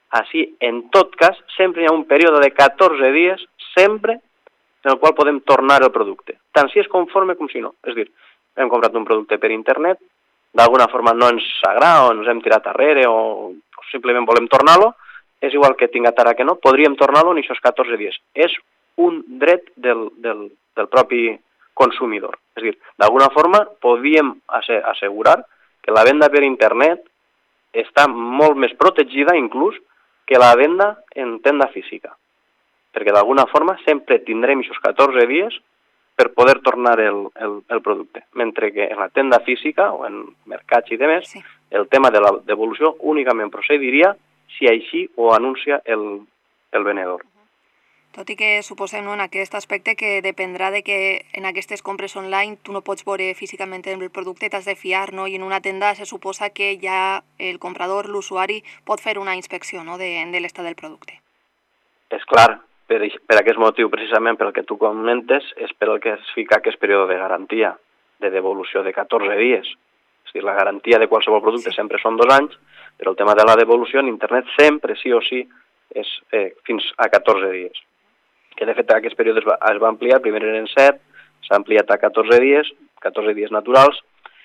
Així, en tot cas, sempre hi ha un període de 14 dies, sempre, en el qual podem tornar el producte, tant si és conforme com si no. És a dir, hem comprat un producte per internet, d'alguna forma no ens agrada o ens hem tirat arrere o simplement volem tornar-lo, és igual que tinga tara que no, podríem tornar-lo en aquests 14 dies. És un dret del propi consumidor. És a dir, d'alguna forma podíem assegurar que la venda per internet està molt més protegida inclús que la venda en tenda física. Perquè d'alguna forma sempre tindrem aquests 14 dies per poder tornar el producte. Mentre que en la tenda física o en mercats i demés, el tema de la devolució únicament procediria si així ho anuncia el venedor. Tot i que suposem en aquest aspecte que dependrà de que en aquestes compres online tu no pots veure físicament el producte, t'has de fiar, no? I en una tenda se suposa que ja el comprador, l'usuari, pot fer una inspecció, no? de l'estat del producte. És clar, per aquest motiu, precisament pel que tu comentes, és per el que es fica aquest període de garantia, de devolució de 14 dies. És a dir, la garantia de qualsevol producte sempre són 2 anys, però el tema de la devolució en internet sempre, sí o sí, és fins a 14 dies. Que de fet aquest període es va ampliar, primer eren 7, s'ha ampliat a 14 dies naturals,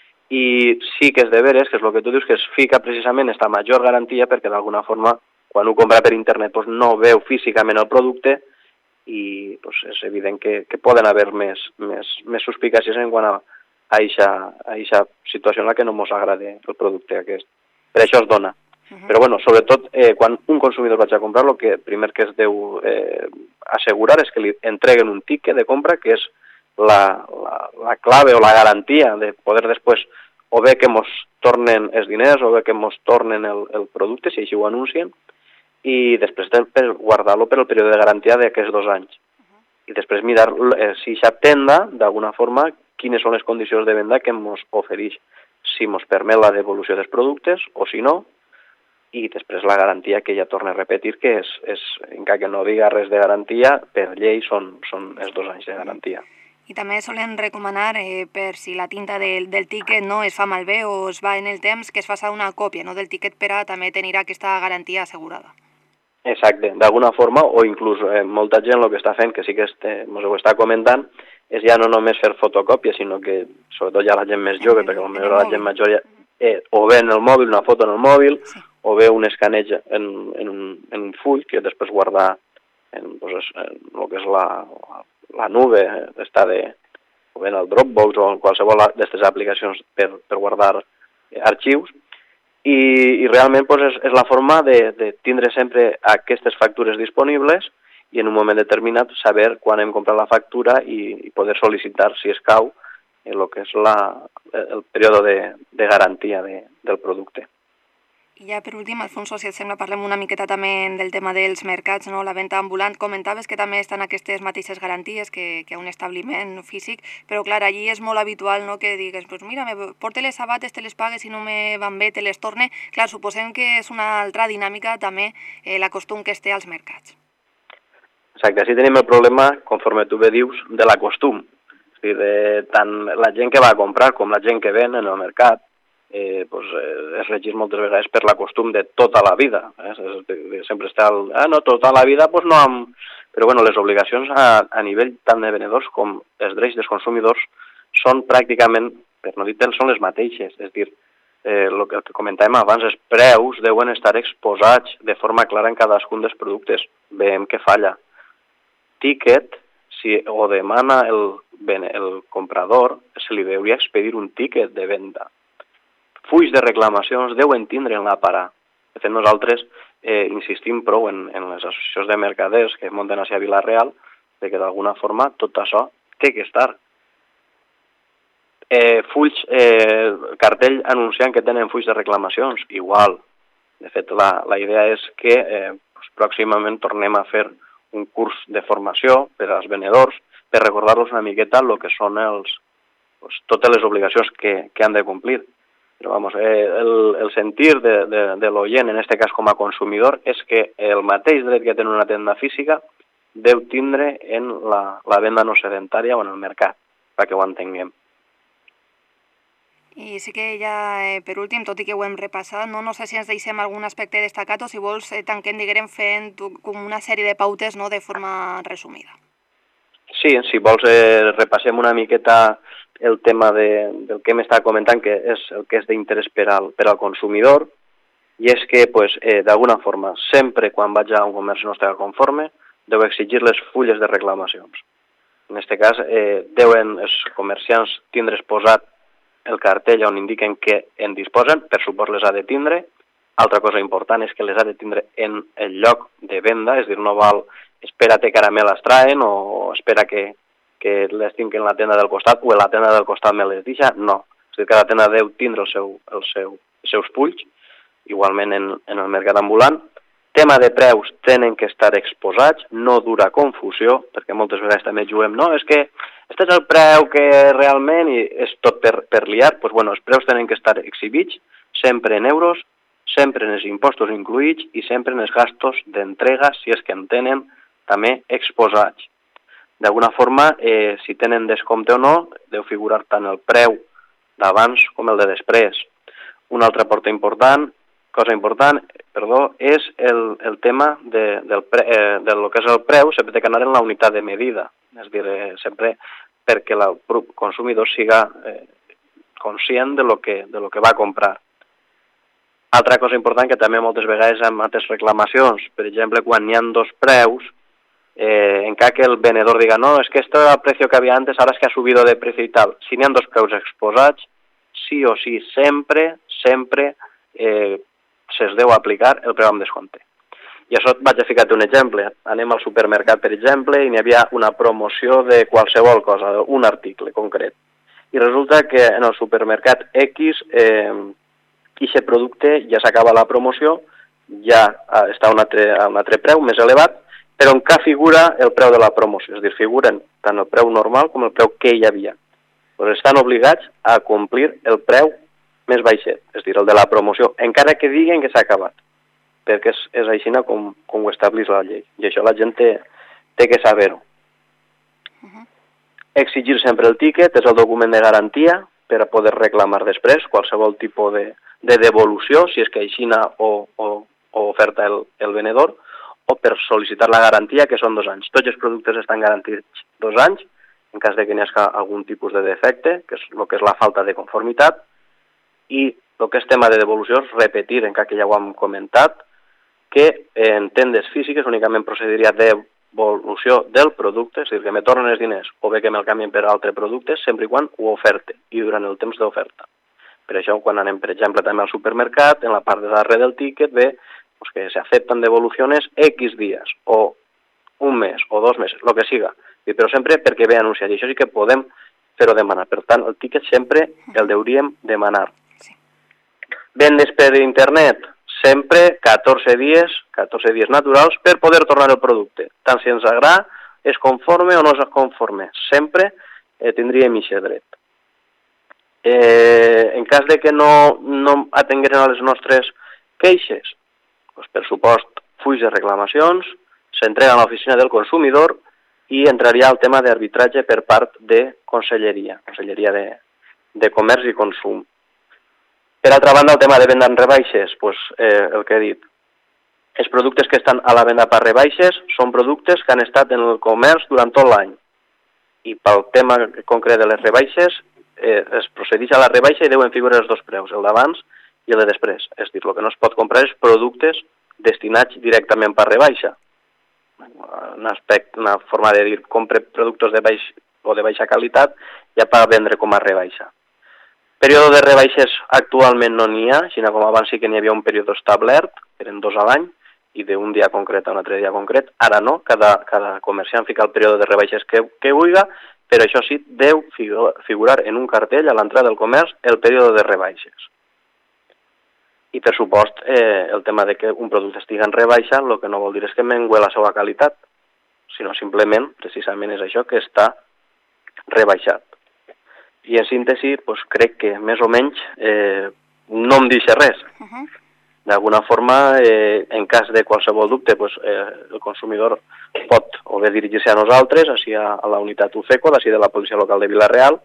i sí que és de veres, que és el que tu dius, que es fica precisament aquesta major garantia perquè d'alguna forma quan ho compra per internet no veu físicament el producte i és evident que poden haver més suspicàcies en quant a aquesta situació en la que no ens agrada el producte aquest. Per això es dona. Però bueno, sobretot quan un consumidor vaig a comprar, el que primer que es deu assegurar és que li entreguen un tiquet de compra que és la clave o la garantia de poder després o bé que ens tornen els diners o bé que ens tornen el producte, si així ho anuncien, i després per guardar-lo per el període de garantia d'aquests 2 anys. I després mirar si s'atenda d'alguna forma quines són les condicions de venda que ens ofereix, si ens permet la devolució dels productes o si no, i després la garantia que ja torna a repetir, que és encara que no diga res de garantia, per llei són els 2 anys de garantia. I també solen recomanar, per si la tinta del tiquet no es fa malbé o es va en el temps, que es faci una còpia del tiquet per a també tenir aquesta garantia assegurada. Exacte, d'alguna forma, o inclús molta gent el que està fent, que sí que ens ho està comentant, és ja no només fer fotocòpia, sinó que sobretot ja la gent més jove, perquè potser la gent major ja o ve en el mòbil, una foto en el mòbil, o ve un escaneig en un full que després guardar en el que és la nube, o bé en el Dropbox o en qualsevol d'aquestes aplicacions per guardar arxius, i realment és la forma de tindre sempre aquestes factures disponibles i en un moment determinat saber quan hem comprat la factura i poder sol·licitar, si escau, el que és el període de garantia del producte. I ja per últim, Alfonso, si et sembla, parlem una miqueta també del tema dels mercats, no? La venda ambulant. Comentaves que també estan aquestes mateixes garanties que un establiment físic, però clar, allí és molt habitual, no?, que digues, pues mira, me porte les sabates, te les pagues, si no me van bé, te les torne. Clar, suposem que és una altra dinàmica també la costum que es té als mercats. Exacte, així tenim el problema, conforme tu bé dius, de la costum. És a dir, tant la gent que va a comprar com la gent que ven en el mercat, es regeix moltes vegades per la costum de tota la vida. Sempre està tota la vida, no. Però bueno, les obligacions a nivell tant de venedors com els drets dels consumidors són pràcticament, per no dir són les mateixes. És a dir, el que comentàvem abans, els preus deuen estar exposats de forma clara en cadascun dels productes. Veiem que falla. Tiquet, si ho demana el comprador, se li deuria expedir un tiquet de venda. Fulls de reclamacions deuen tindre en l'aparà. De fet, nosaltres insistim prou en les associacions de mercaders que munten a Vila-real que d'alguna forma tot això té que estar. Fulls, cartell anunciant que tenen fulls de reclamacions, igual. De fet, la idea és que pròximament tornem a fer un curs de formació per als venedors per recordar-los una miqueta el que són totes les obligacions que han de complir. Però el sentir de l'oient, en aquest cas com a consumidor, és que el mateix dret que té una tenda física deu tindre en la venda no sedentària o en el mercat, perquè ho entenguem. I sí que ja, per últim, tot i que ho hem repassat, no sé si ens deixem algun aspecte destacat o si vols tanquem, diguem, fent com una sèrie de pautes de forma resumida. Sí, si vols repassem una miqueta el tema del que m'estava comentant, que és el que és d'interès per al consumidor, i és que, d'alguna forma, sempre quan vaig a un comerç no estigui conforme, deu exigir les fulles de reclamacions. En aquest cas, deuen els comerciants tindre exposat el cartell on indiquen que en disposen, per suport les ha de tindre. Altra cosa important és que les ha de tindre en el lloc de venda, és a dir, no val espera't que ara me les traen o espera que les tinc en la tenda del costat o en la tenda del costat me les deixa, no. És a dir, cada tenda deu tindre els seus fulls, igualment en el mercat ambulant. Tema de preus tenen que estar exposats, no dura confusió, perquè moltes vegades també juguem, no, és que este és el preu que realment, i és tot per liar, els preus tenen que estar exhibits, sempre en euros, sempre en els impostos incluïts i sempre en els gastos d'entrega, si és que en tenen, també exposats. D'alguna forma, si tenen descompte o no, deu figurar tant el preu d'abans com el de després. Una altra cosa important, és el tema del que és el preu, sempre té que anar en la unitat de medida. És a dir, sempre perquè el consumidor siga conscient de lo que va comprar. Altra cosa important que també moltes vegades amb altres reclamacions, per exemple, quan hi ha dos preus, encara que el venedor diga no, es que esto era el precio que había antes, ahora es que ha subido de precio y tal. Si n'hi ha dos preus exposats, sí o sí, sempre se'ls deu aplicar el preu amb descompte. I això vaig a ficar-te un exemple. Anem al supermercat, per exemple, i n'hi havia una promoció de qualsevol cosa, un article concret. I resulta que en el supermercat X aquest producte ja s'acaba la promoció, ja està a un altre preu més elevat, però encara figura el preu de la promoció, és a dir, figuren tant el preu normal com el preu que hi havia. Doncs estan obligats a complir el preu més baixet, és a dir, el de la promoció, encara que diguen que s'ha acabat, perquè és així com ho estableix la llei, i això la gent té que saber-ho. Exigir sempre el tíquet és el document de garantia per a poder reclamar després qualsevol tipus de devolució, si és que aixina o oferta el venedor, o per sol·licitar la garantia, que són 2 anys. Tots els productes estan garantits 2 anys, en cas de que n'hi hagi algun tipus de defecte, que és el que és la falta de conformitat, i el que és tema de devolució és repetir, encara que ja ho hem comentat, que en tendes físiques únicament procediria devolució del producte, és a dir, que me tornen els diners o bé que me'l canvien per altre producte, sempre i quan ho oferte i durant el temps d'oferta. Per això, quan anem, per exemple, també al supermercat, en la part de darrere del tíquet ve que se aceptan devoluciones X días, o un mes, o 2 meses, lo que siga. Però sempre perquè ve anunciat, i això sí que podem fer-ho demanar. Per tant, el tíquet sempre el hauríem demanar. Vendes per internet, sempre 14 dies naturals per poder tornar el producte. Tant si ens agrada, és conforme o no és conforme. Sempre tindríem aquest dret. En cas de que no atengueren a les nostres queixes, per supost, fulls de reclamacions, s'entrega a l'oficina del consumidor i entraria al tema d'arbitratge per part de Conselleria de Comerç i Consum. Per altra banda, el tema de venda en rebaixes, el que he dit. Els productes que estan a la venda per rebaixes són productes que han estat en el comerç durant tot l'any. I pel tema concret de les rebaixes, es procedeix a la rebaixa i deuen figurar els 2 preus, el d'abans i el de després. És dir, el que no es pot comprar és productes destinats directament per rebaixa. Una forma de dir, compre productes de baixa qualitat ja per vendre com a rebaixa. Període de rebaixes actualment no n'hi ha, sinó com abans sí que n'hi havia un període establert, eren 2 a l'any, i d'un dia concret a un altre dia concret. Ara no, cada comerciant fica el període de rebaixes que vulgui, però això sí, deu figurar en un cartell a l'entrada del comerç el període de rebaixes. I, per supost, el tema de que un producte estigui en rebaixa, el que no vol dir és que mengui la seva qualitat, sinó simplement, precisament és això, que està rebaixat. I, en síntesi, crec que, més o menys, no em deixa res. D'alguna forma, en cas de qualsevol dubte, el consumidor pot o bé dirigir-se a nosaltres, així a la unitat UCECO, d'ací de la Policia Local de Vila-real,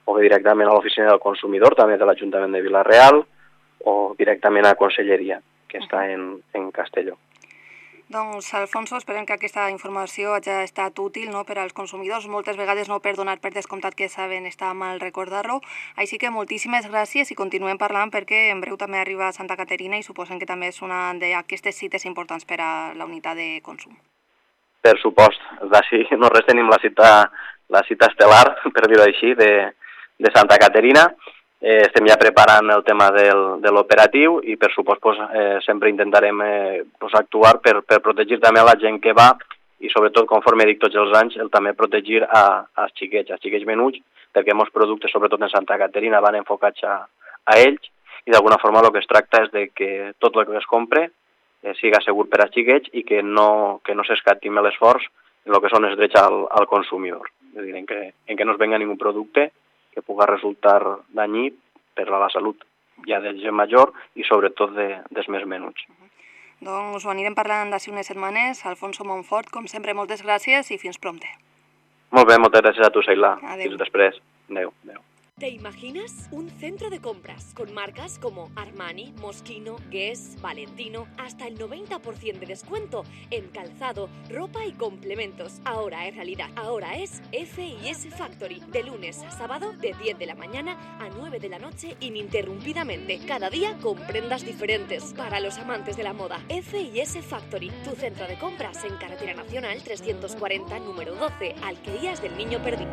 o directament a l'oficina del consumidor, també de l'Ajuntament de Vila-real, o directament a la Conselleria, que està en Castelló. Doncs, Alfonso, esperem que aquesta informació hagi estat útil, no, per als consumidors. Moltes vegades no per donar per descomptat que saben, està mal recordar-lo. Així que moltíssimes gràcies i continuem parlant perquè en breu també arriba a Santa Caterina i suposen que també és una d'aquestes cites importants per a la unitat de consum. Per supost. D'ací no res tenim la cita estel·lar, per dir-ho així, de Santa Caterina. Estem ja preparant el tema de l'operatiu i per supost sempre intentarem actuar per protegir també a la gent que va i sobretot, conforme dic tots els anys, el també protegir als xiquets menuts, perquè molts productes, sobretot en Santa Caterina, van enfocats a ells i d'alguna forma el que es tracta és de que tot el que es compre siga segur per als xiquets i que no s'escatime l'esforç en el que són els drets al consumidor. És a dir, en que no es venga ningú producte que pugui resultar danyí per a la salut ja de gent major i sobretot dels més menuts. Doncs ho anirem parlant d'ací unes setmanes. Alfonso Montfort, com sempre, moltes gràcies i fins prompte. Molt bé, moltes gràcies a tu, Sheila. Adéu. Fins després. Adéu. ¿Te imaginas un centro de compras con marcas como Armani, Moschino, Guess, Valentino, hasta el 90% de descuento en calzado, ropa y complementos? Ahora es realidad. Ahora es F&S Factory, de lunes a sábado de 10 de la mañana a 9 de la noche ininterrumpidamente. Cada día con prendas diferentes. Para los amantes de la moda, F&S Factory, tu centro de compras en Carretera Nacional 340, número 12, Alquerías del Niño Perdido.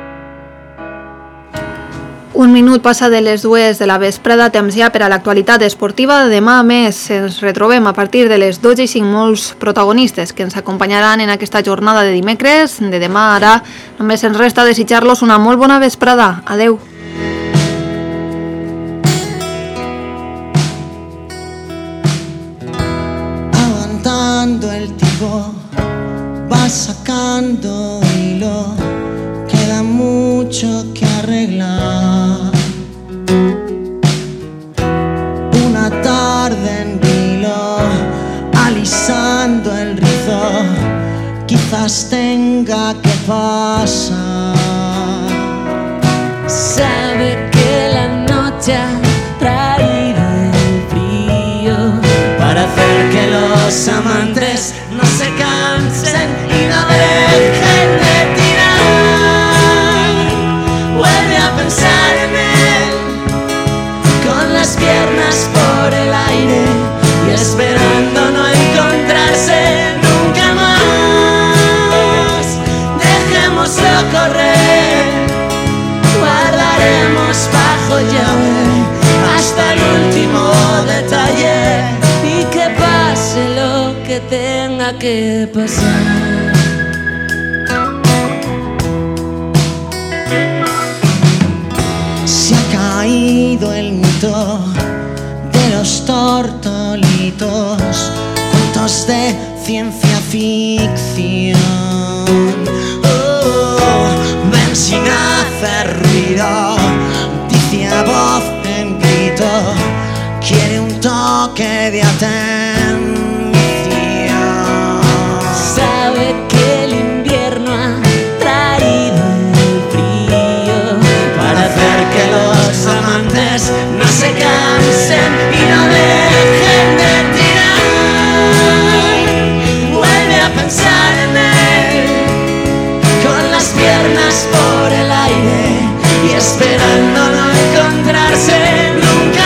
Un minut passa de les 2 de la vesprada, temps ja per a l'actualitat esportiva. Demà a més ens retrobem a partir de les 12:05 molts protagonistes que ens acompanyaran en aquesta jornada de dimecres. De demà ara només ens resta desitjar-los una molt bona vesprada. Adeu. Aguantando el tiempo, va sacando hilo, queda mucho que arreglar. Una tarde en vilo, alisando el rizo, quizás tenga que pasar. Sabe que la noche ha traído el frío para hacer que los amantes no se cansen y no dejen de tirar. Vuelve a pensar en él, con las piernas por el aire y esperando no encontrarse nunca más. Dejémoslo correr, guardaremos bajo llave hasta el último detalle y que pase lo que tenga que pasar. Se ha caído el mito de los tortolitos, cuentos de ciencia ficción. Ven sin hacer ruido, dice a voz en grito, quiere un toque de atención. Sabe que el invierno ha traído el frío para hacer que los amantes no se cansen y no dejen de tirar. Vuelve a pensar en él, con las piernas por el aire y esperando no encontrarse nunca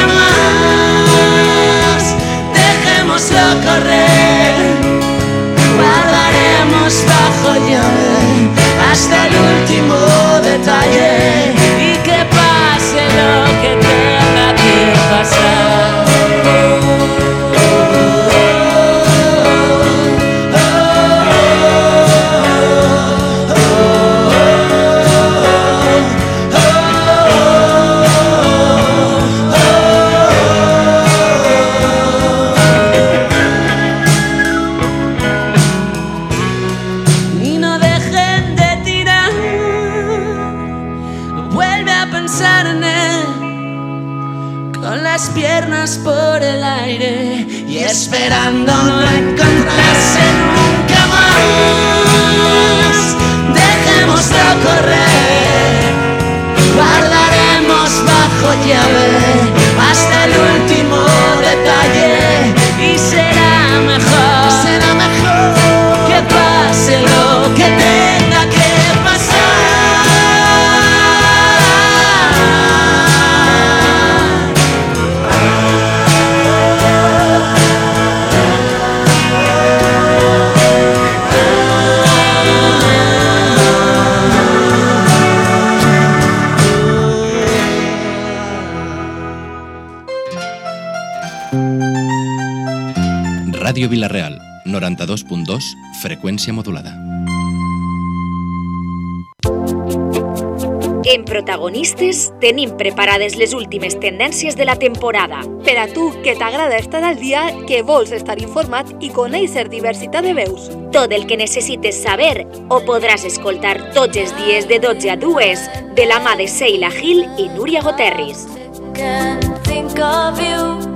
más. Dejémoslo correr, guardaremos bajo llave hasta el último detalle y que pase lo que tenga que pasar. y no dejen de tirar. Vuelve a pensar en él, con las piernas por el aire Y esperando no encontrarse nunca más. Dejémoslo correr, guarda que haber hasta el último detalle y será mejor que pase lo que tenga que pasar. Ràdio Vila-real, 92.2, freqüència modulada. En Protagonistes tenim preparades les últimes tendències de la temporada. Per a tu, que t'agrada estar al dia, que vols estar informat i conèixer diversitat de veus. Tot el que necessites saber ho podràs escoltar tots els dies de 12 a 2 de la mà de Sheila Gil i Núria Goterris. Can't think of you.